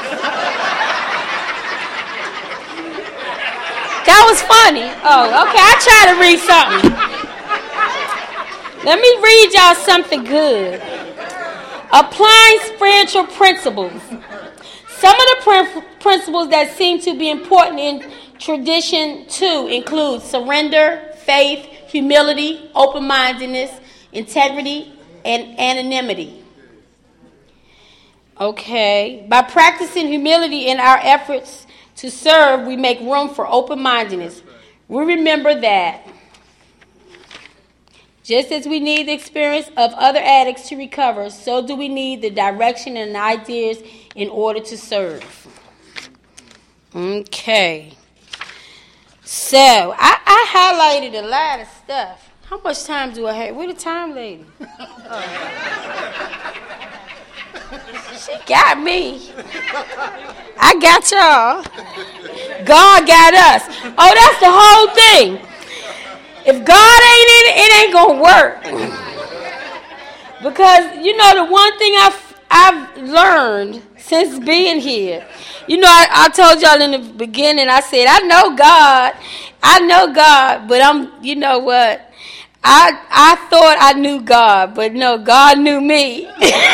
That was funny. Oh, okay. I try to read something. Let me read y'all something good. Applying spiritual principles. Some of the prin- principles that seem to be important in tradition two include surrender, faith, humility, open-mindedness, integrity, and anonymity. Okay. By practicing humility in our efforts to serve, we make room for open-mindedness. We remember that just as we need the experience of other addicts to recover, so do we need the direction and ideas in order to serve. Okay. So, I, I highlighted a lot of stuff. How much time do I have? Where the time lady? Oh. She got me. I got y'all. God got us. Oh, that's the whole thing. If God ain't in it, it ain't going to work. Because, you know, the one thing I've, I've learned since being here, you know, I, I told y'all in the beginning, I said, I know God. I know God, but I'm, you know what? I I thought I knew God, but no, God knew me.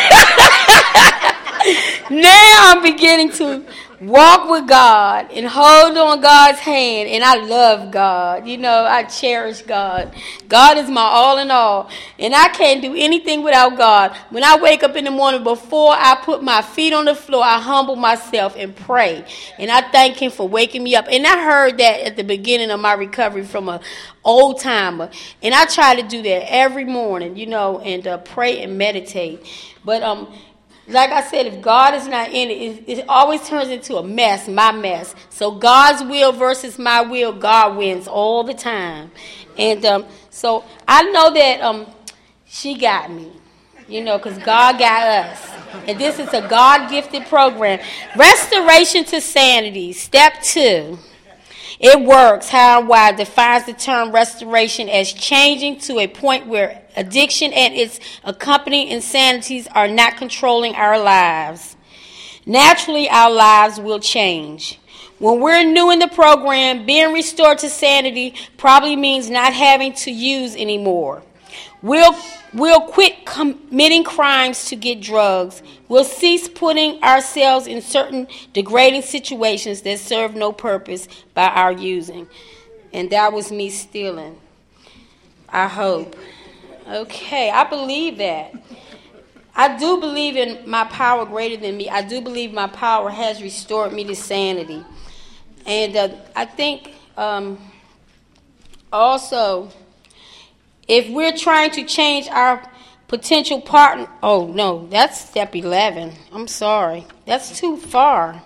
Now I'm beginning to walk with God and hold on God's hand, and I love God. You know, I cherish God. God is my all in all, and I can't do anything without God. When I wake up in the morning, before I put my feet on the floor, I humble myself and pray, and I thank Him for waking me up. And I heard that at the beginning of my recovery from a old timer, and I try to do that every morning, you know, and uh, pray and meditate. But um. Like I said, if God is not in it, it, it always turns into a mess, my mess. So God's will versus my will, God wins all the time. And um, so I know that um, she got me, you know, because God got us. And this is a God-gifted program. Restoration to sanity. Step two. It works. How and why defines the term restoration as changing to a point where addiction and its accompanying insanities are not controlling our lives. Naturally, our lives will change. When we're new in the program, being restored to sanity probably means not having to use anymore. We'll, we'll quit committing crimes to get drugs. We'll cease putting ourselves in certain degrading situations that serve no purpose by our using. And that was me stealing. I hope. Okay, I believe that. I do believe in my power greater than me. I do believe my power has restored me to sanity. And uh, I think um, also, if we're trying to change our potential partner, oh no, that's step eleven. I'm sorry. That's too far.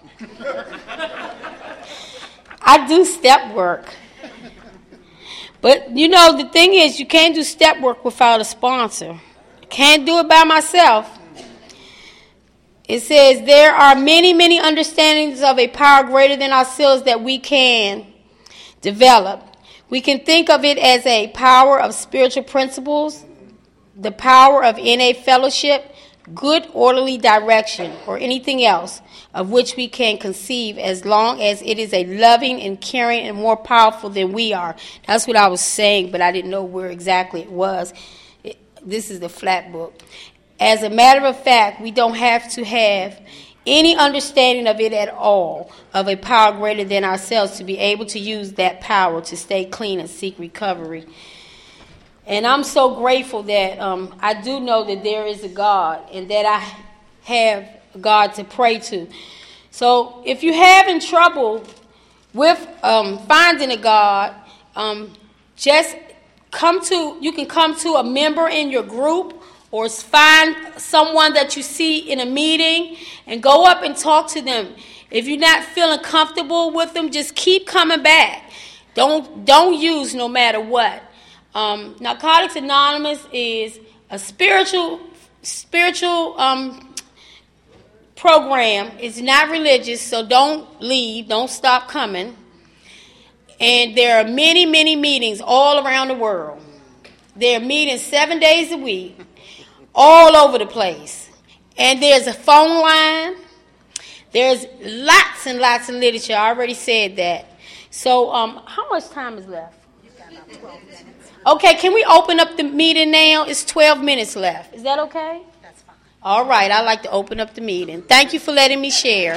I do step work. But you know, the thing is, you can't do step work without a sponsor. I can't do it by myself. It says there are many, many understandings of a power greater than ourselves that we can develop. We can think of it as a power of spiritual principles, the power of innate fellowship, good orderly direction, or anything else of which we can conceive as long as it is a loving and caring and more powerful than we are. That's what I was saying, but I didn't know where exactly it was. It, this is the flat book. As a matter of fact, we don't have to have any understanding of it at all, of a power greater than ourselves, to be able to use that power to stay clean and seek recovery. And I'm so grateful that um, I do know that there is a God and that I have God to pray to. So if you're having trouble with um, finding a God, um, just come to, you can come to a member in your group, or find someone that you see in a meeting and go up and talk to them. If you're not feeling comfortable with them, just keep coming back. Don't don't use no matter what. Um, Narcotics Anonymous is a spiritual spiritual um, program. It's not religious, so don't leave. Don't stop coming. And there are many, many meetings all around the world. There are meetings seven days a week, all over the place. And there's a phone line. There's lots and lots of literature. I already said that. So um, how much time is left? You've got about twelve minutes. Okay, can we open up the meeting now? It's twelve minutes left. Is that okay? That's fine. All right, I'd like to open up the meeting. Thank you for letting me share.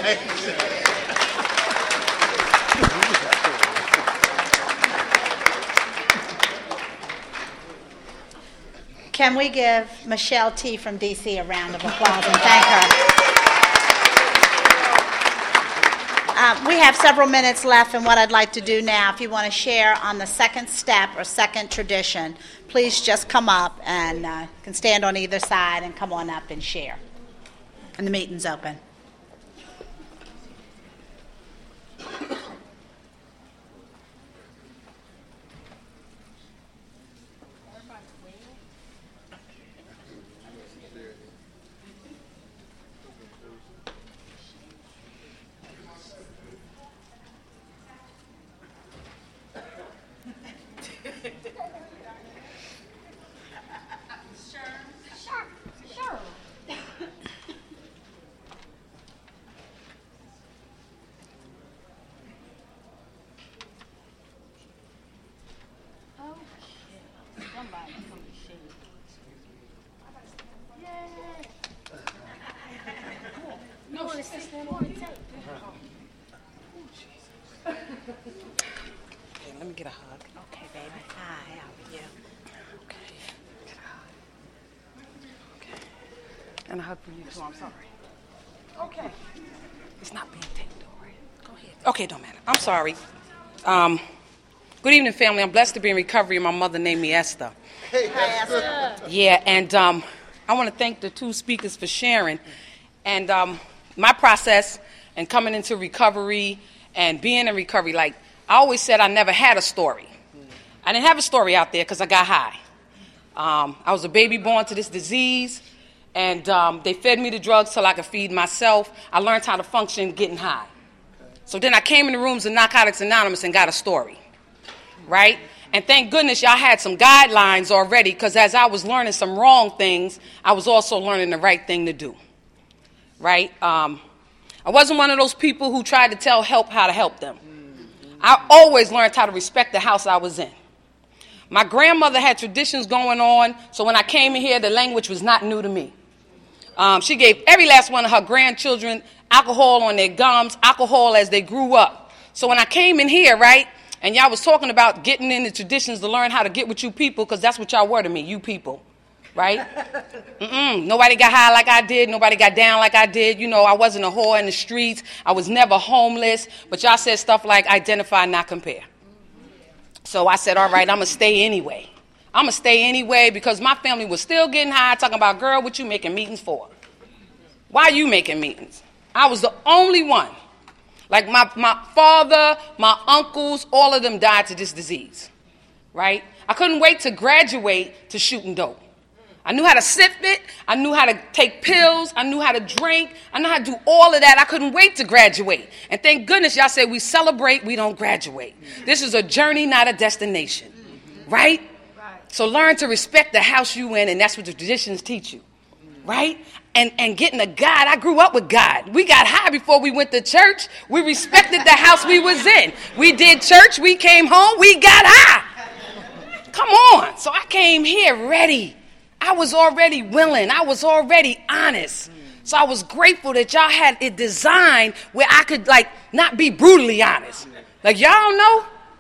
Can we give Michelle T. from D C a round of applause and thank her? Uh, we have several minutes left, and what I'd like to do now, if you want to share on the second step or second tradition, please just come up and uh, can stand on either side and come on up and share. And the meeting's open. Let me get a hug. Okay, baby. Hi, how are you? Okay. Get a hug. Okay. And a hug from you too. I'm sorry. Okay. It's not being taken, though, right? Go ahead. Okay, don't matter. I'm sorry. Um, good evening, family. I'm blessed to be in recovery, and my mother named me Esther. Hey, Esther. Yeah, and um, I want to thank the two speakers for sharing. And um, my process and coming into recovery and being in recovery, like, I always said I never had a story. I didn't have a story out there because I got high. Um, I was a baby born to this disease, And um, they fed me the drugs till I could feed myself. I learned how to function getting high. So then I came in the rooms of Narcotics Anonymous and got a story, right? And thank goodness y'all had some guidelines already, because as I was learning some wrong things, I was also learning the right thing to do, right? Um, I wasn't one of those people who tried to tell help how to help them. I always learned how to respect the house I was in. My grandmother had traditions going on, so when I came in here, the language was not new to me. Um, she gave every last one of her grandchildren alcohol on their gums, alcohol as they grew up. So when I came in here, right, and y'all was talking about getting in the traditions to learn how to get with you people, because that's what y'all were to me, you people, right? Mm-mm. Nobody got high like I did. Nobody got down like I did. You know, I wasn't a whore in the streets. I was never homeless. But y'all said stuff like identify, not compare. So I said, all right, I'm going to stay anyway. I'm going to stay anyway because my family was still getting high, talking about, girl, what you making meetings for? Why are you making meetings? I was the only one. Like my, my father, my uncles, all of them died to this disease, right? I couldn't wait to graduate to shooting dope. I knew how to sip it. I knew how to take pills. I knew how to drink. I knew how to do all of that. I couldn't wait to graduate. And thank goodness y'all say we celebrate, we don't graduate. This is a journey, not a destination, right? So learn to respect the house you in, and that's what the traditions teach you, right? And and getting a God. I grew up with God. We got high before we went to church. We respected the house we was in. We did church. We came home. We got high. Come on. So I came here ready. I was already willing. I was already honest. So I was grateful that y'all had it designed where I could, like, not be brutally honest. Like, y'all don't know?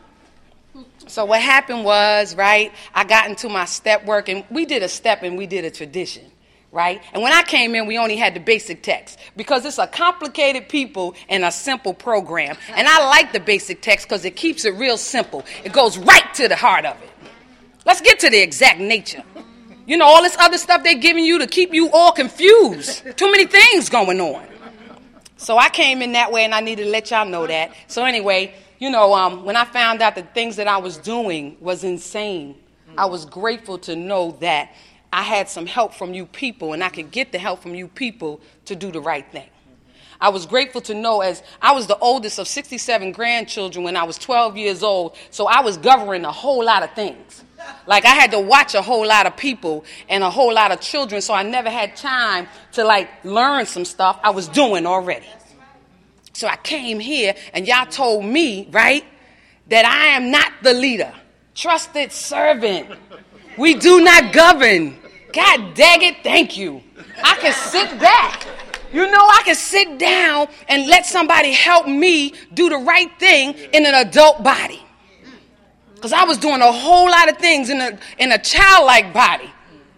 So what happened was, right, I got into my step work, and we did a step and we did a tradition, right? And when I came in, we only had the basic text because it's a complicated people and a simple program. And I like the basic text because it keeps it real simple. It goes right to the heart of it. Let's get to the exact nature. You know, all this other stuff they're giving you to keep you all confused. Too many things going on. So I came in that way, and I needed to let y'all know that. So anyway, you know, um, when I found out the things that I was doing was insane, I was grateful to know that I had some help from you people, and I could get the help from you people to do the right thing. I was grateful to know, as I was the oldest of sixty-seven grandchildren when I was twelve years old, so I was governing a whole lot of things. Like, I had to watch a whole lot of people and a whole lot of children, so I never had time to, like, learn some stuff I was doing already. So I came here, and y'all told me, right, that I am not the leader. Trusted servant. We do not govern. God dang it, thank you. I can sit back. You know, I can sit down and let somebody help me do the right thing in an adult body. Because I was doing a whole lot of things in a in a childlike body.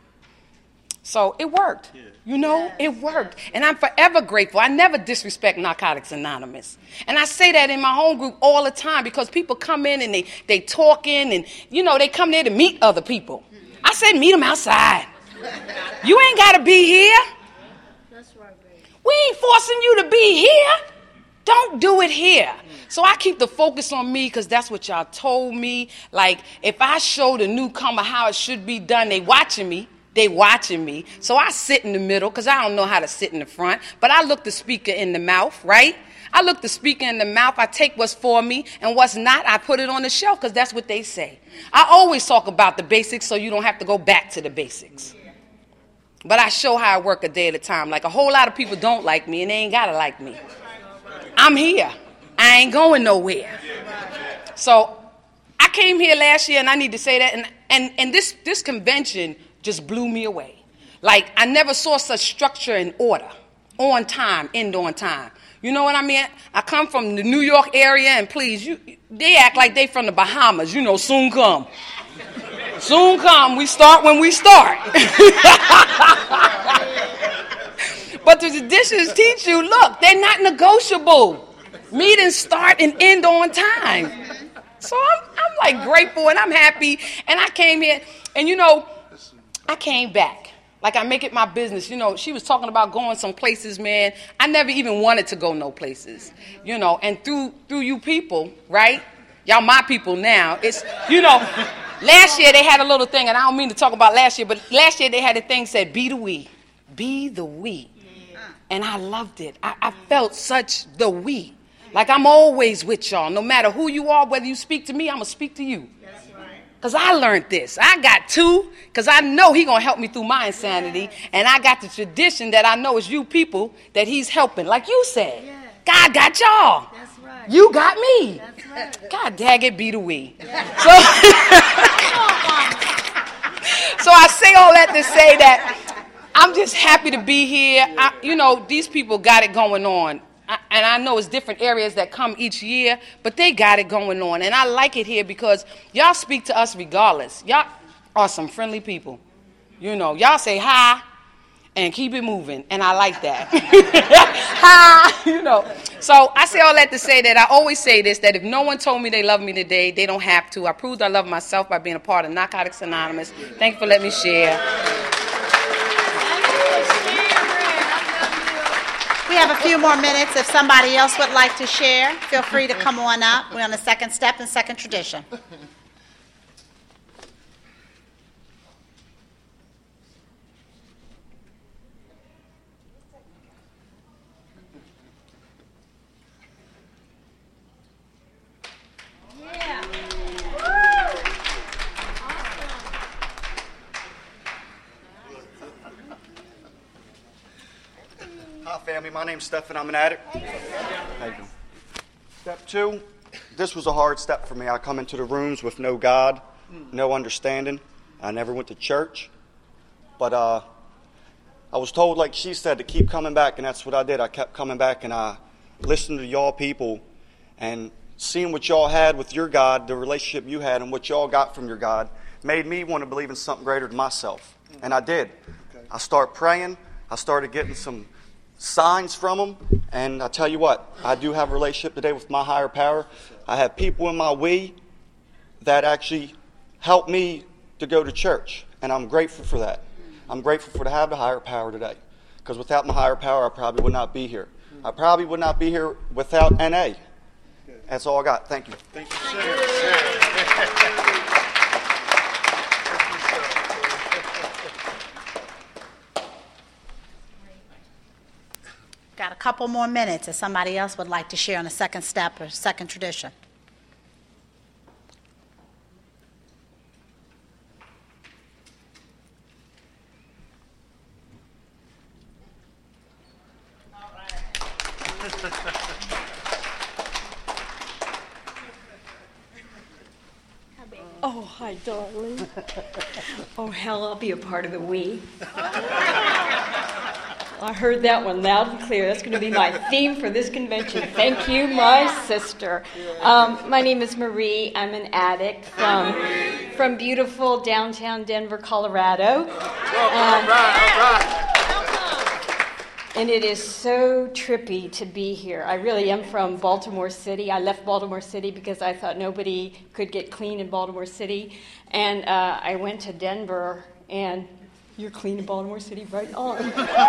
So it worked. You know, it worked. And I'm forever grateful. I never disrespect Narcotics Anonymous. And I say that in my home group all the time because people come in and they, they talking and, you know, they come there to meet other people. I said meet them outside. You ain't got to be here. We ain't forcing you to be here. Don't do it here. So I keep the focus on me because that's what y'all told me. Like, if I show the newcomer how it should be done, they watching me. They watching me. So I sit in the middle because I don't know how to sit in the front. But I look the speaker in the mouth, right? I look the speaker in the mouth. I take what's for me, and what's not, I put it on the shelf because that's what they say. I always talk about the basics so you don't have to go back to the basics. But I show how I work a day at a time. Like, a whole lot of people don't like me, and they ain't got to like me. I'm here. I ain't going nowhere. So I came here last year, and I need to say that, and, and, and this, this convention just blew me away. Like, I never saw such structure and order. On time, end on time. You know what I mean? I come from the New York area, and please, you, they act like they from the Bahamas. You know, soon come. Soon come. We start when we start. But the traditions teach you, look, they're not negotiable. Meetings start and end on time. So I'm, I'm like grateful and I'm happy. And I came here, and you know, I came back. Like, I make it my business. You know, she was talking about going some places, man. I never even wanted to go no places. You know, and through through you people, right? Y'all my people now. It's, you know, last year they had a little thing, and I don't mean to talk about last year, but last year they had a thing said, be the we. be the we. And I loved it. I, I felt such the we. Like I'm always with y'all. No matter who you are, whether you speak to me, I'm going to speak to you. Because I learned this. I got two, because I know he's going to help me through my insanity. And I got the tradition that I know is you people that he's helping. Like you said, God got y'all. That's right. You got me. That's right. God dag it, be the we. So, so I say all that to say that I'm just happy to be here. I, you know, these people got it going on. I, and I know it's different areas that come each year, but they got it going on. And I like it here because y'all speak to us regardless. Y'all are some friendly people. You know, y'all say hi and keep it moving. And I like that. Hi, you know. So I say all that to say that I always say this, that if no one told me they love me today, they don't have to. I proved I love myself by being a part of Narcotics Anonymous. Thank you for letting me share. We have a few more minutes. If somebody else would like to share, feel free to come on up. We're on the second step and second tradition. Hi, family. My name's Stephen. I'm an addict. How you doing? Step two, this was a hard step for me. I come into the rooms with no God, no understanding. I never went to church. But uh, I was told, like she said, to keep coming back, and that's what I did. I kept coming back, and I listened to y'all people and seeing what y'all had with your God, the relationship you had, and what y'all got from your God, made me want to believe in something greater than myself. And I did. I started praying. I started getting some signs from them, and I tell you what, I do have a relationship today with my higher power. I have people in my we that actually help me to go to church, and I'm grateful for that. I'm grateful for to have the higher power today, because without my higher power, I probably would not be here. I probably would not be here without N A. That's all I got. Thank you. Thank you, sir. Got a couple more minutes if somebody else would like to share on the second step or second tradition. Oh, hi, darling. Oh, hell, I'll be a part of the we. I heard that one loud and clear. That's going to be my theme for this convention. Thank you, my sister. Um, my name is Marie. I'm an addict from from beautiful downtown Denver, Colorado. Well, all right, all right. And it is so trippy to be here. I really am from Baltimore City. I left Baltimore City because I thought nobody could get clean in Baltimore City. And uh, I went to Denver, and you're clean in Baltimore City, right on.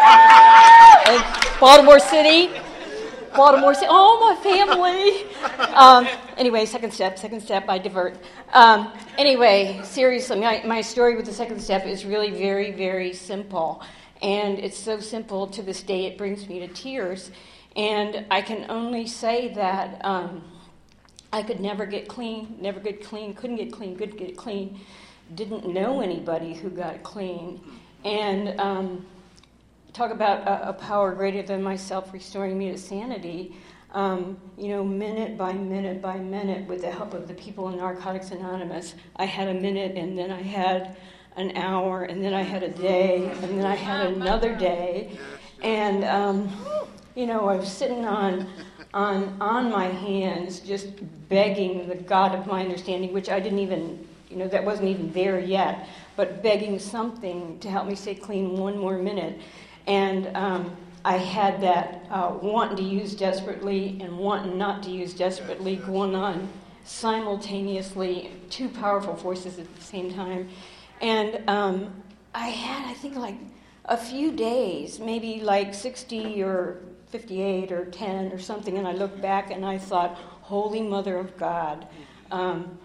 And Baltimore City, Baltimore City, oh, my family. Um, anyway, second step, second step, I divert. Um, anyway, seriously, my, my story with the second step is really very, very simple. And it's so simple to this day, it brings me to tears. And I can only say that um, I could never get clean, never get clean, couldn't get clean, couldn't get clean. Didn't know anybody who got clean. And um, talk about a, a power greater than myself restoring me to sanity. Um, you know, minute by minute by minute, with the help of the people in Narcotics Anonymous, I had a minute, and then I had an hour, and then I had a day, and then I had another day. And, um, you know, I was sitting on, on, on my hands, just begging the God of my understanding, which I didn't even, you know, that wasn't even there yet, but begging something to help me stay clean one more minute. And um, I had that uh, wanting to use desperately and wanting not to use desperately going on simultaneously, two powerful forces at the same time. And um, I had, I think, like a few days, maybe like sixty or fifty-eight or ten or something, and I looked back and I thought, Holy Mother of God, um,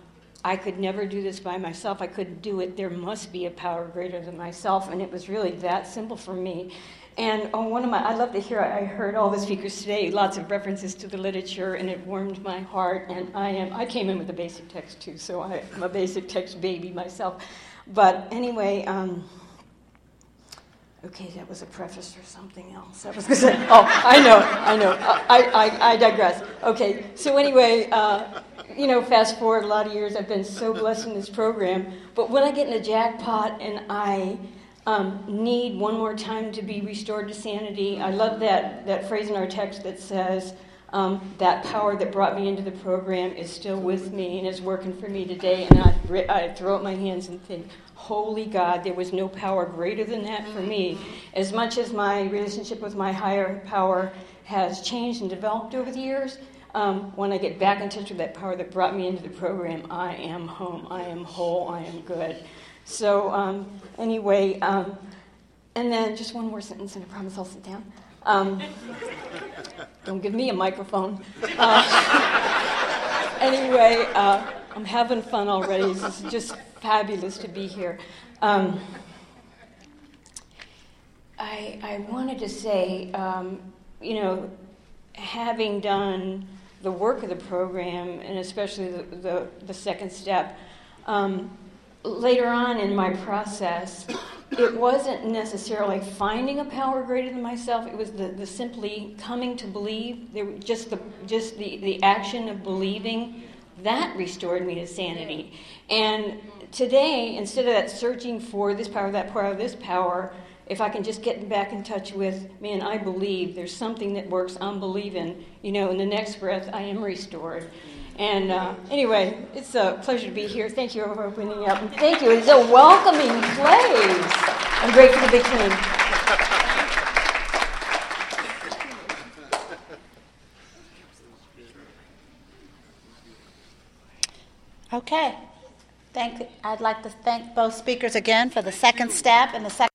I could never do this by myself. I couldn't do it. There must be a power greater than myself, and it was really that simple for me. And oh, one of my, I love to hear, I heard all the speakers today, lots of references to the literature, and it warmed my heart. And I am, I came in with a basic text too, so I, I'm a basic text baby myself. But anyway, um, okay, that was a preface or something else. I was going to say, oh, I know, I know, I, I, I digress. Okay, so anyway, uh, you know, fast forward a lot of years, I've been so blessed in this program. But when I get in a jackpot and I Um, need one more time to be restored to sanity. I love that, that phrase in our text that says, um, that power that brought me into the program is still with me and is working for me today. And I, I throw up my hands and think, holy God, there was no power greater than that for me. As much as my relationship with my higher power has changed and developed over the years, um, when I get back in touch with that power that brought me into the program, I am home, I am whole, I am good. So um, anyway, um, and then just one more sentence, and I promise I'll sit down. Um, don't give me a microphone. Uh, anyway, uh, I'm having fun already. This is just fabulous to be here. Um, I, I wanted to say, um, you know, having done the work of the program, and especially the, the, the second step, um, later on in my process, it wasn't necessarily finding a power greater than myself. It was the, the simply coming to believe. There, just the just the, the action of believing, that restored me to sanity. And today, instead of that searching for this power, that power, this power, if I can just get back in touch with, man, I believe there's something that works, I'm believing, you know, in the next breath, I am restored. And uh, anyway, it's a pleasure to be here. Thank you for opening up. And thank you. It's a welcoming place. I'm grateful to be clean. Okay. Thank, I'd like to thank both speakers again for the second step and the second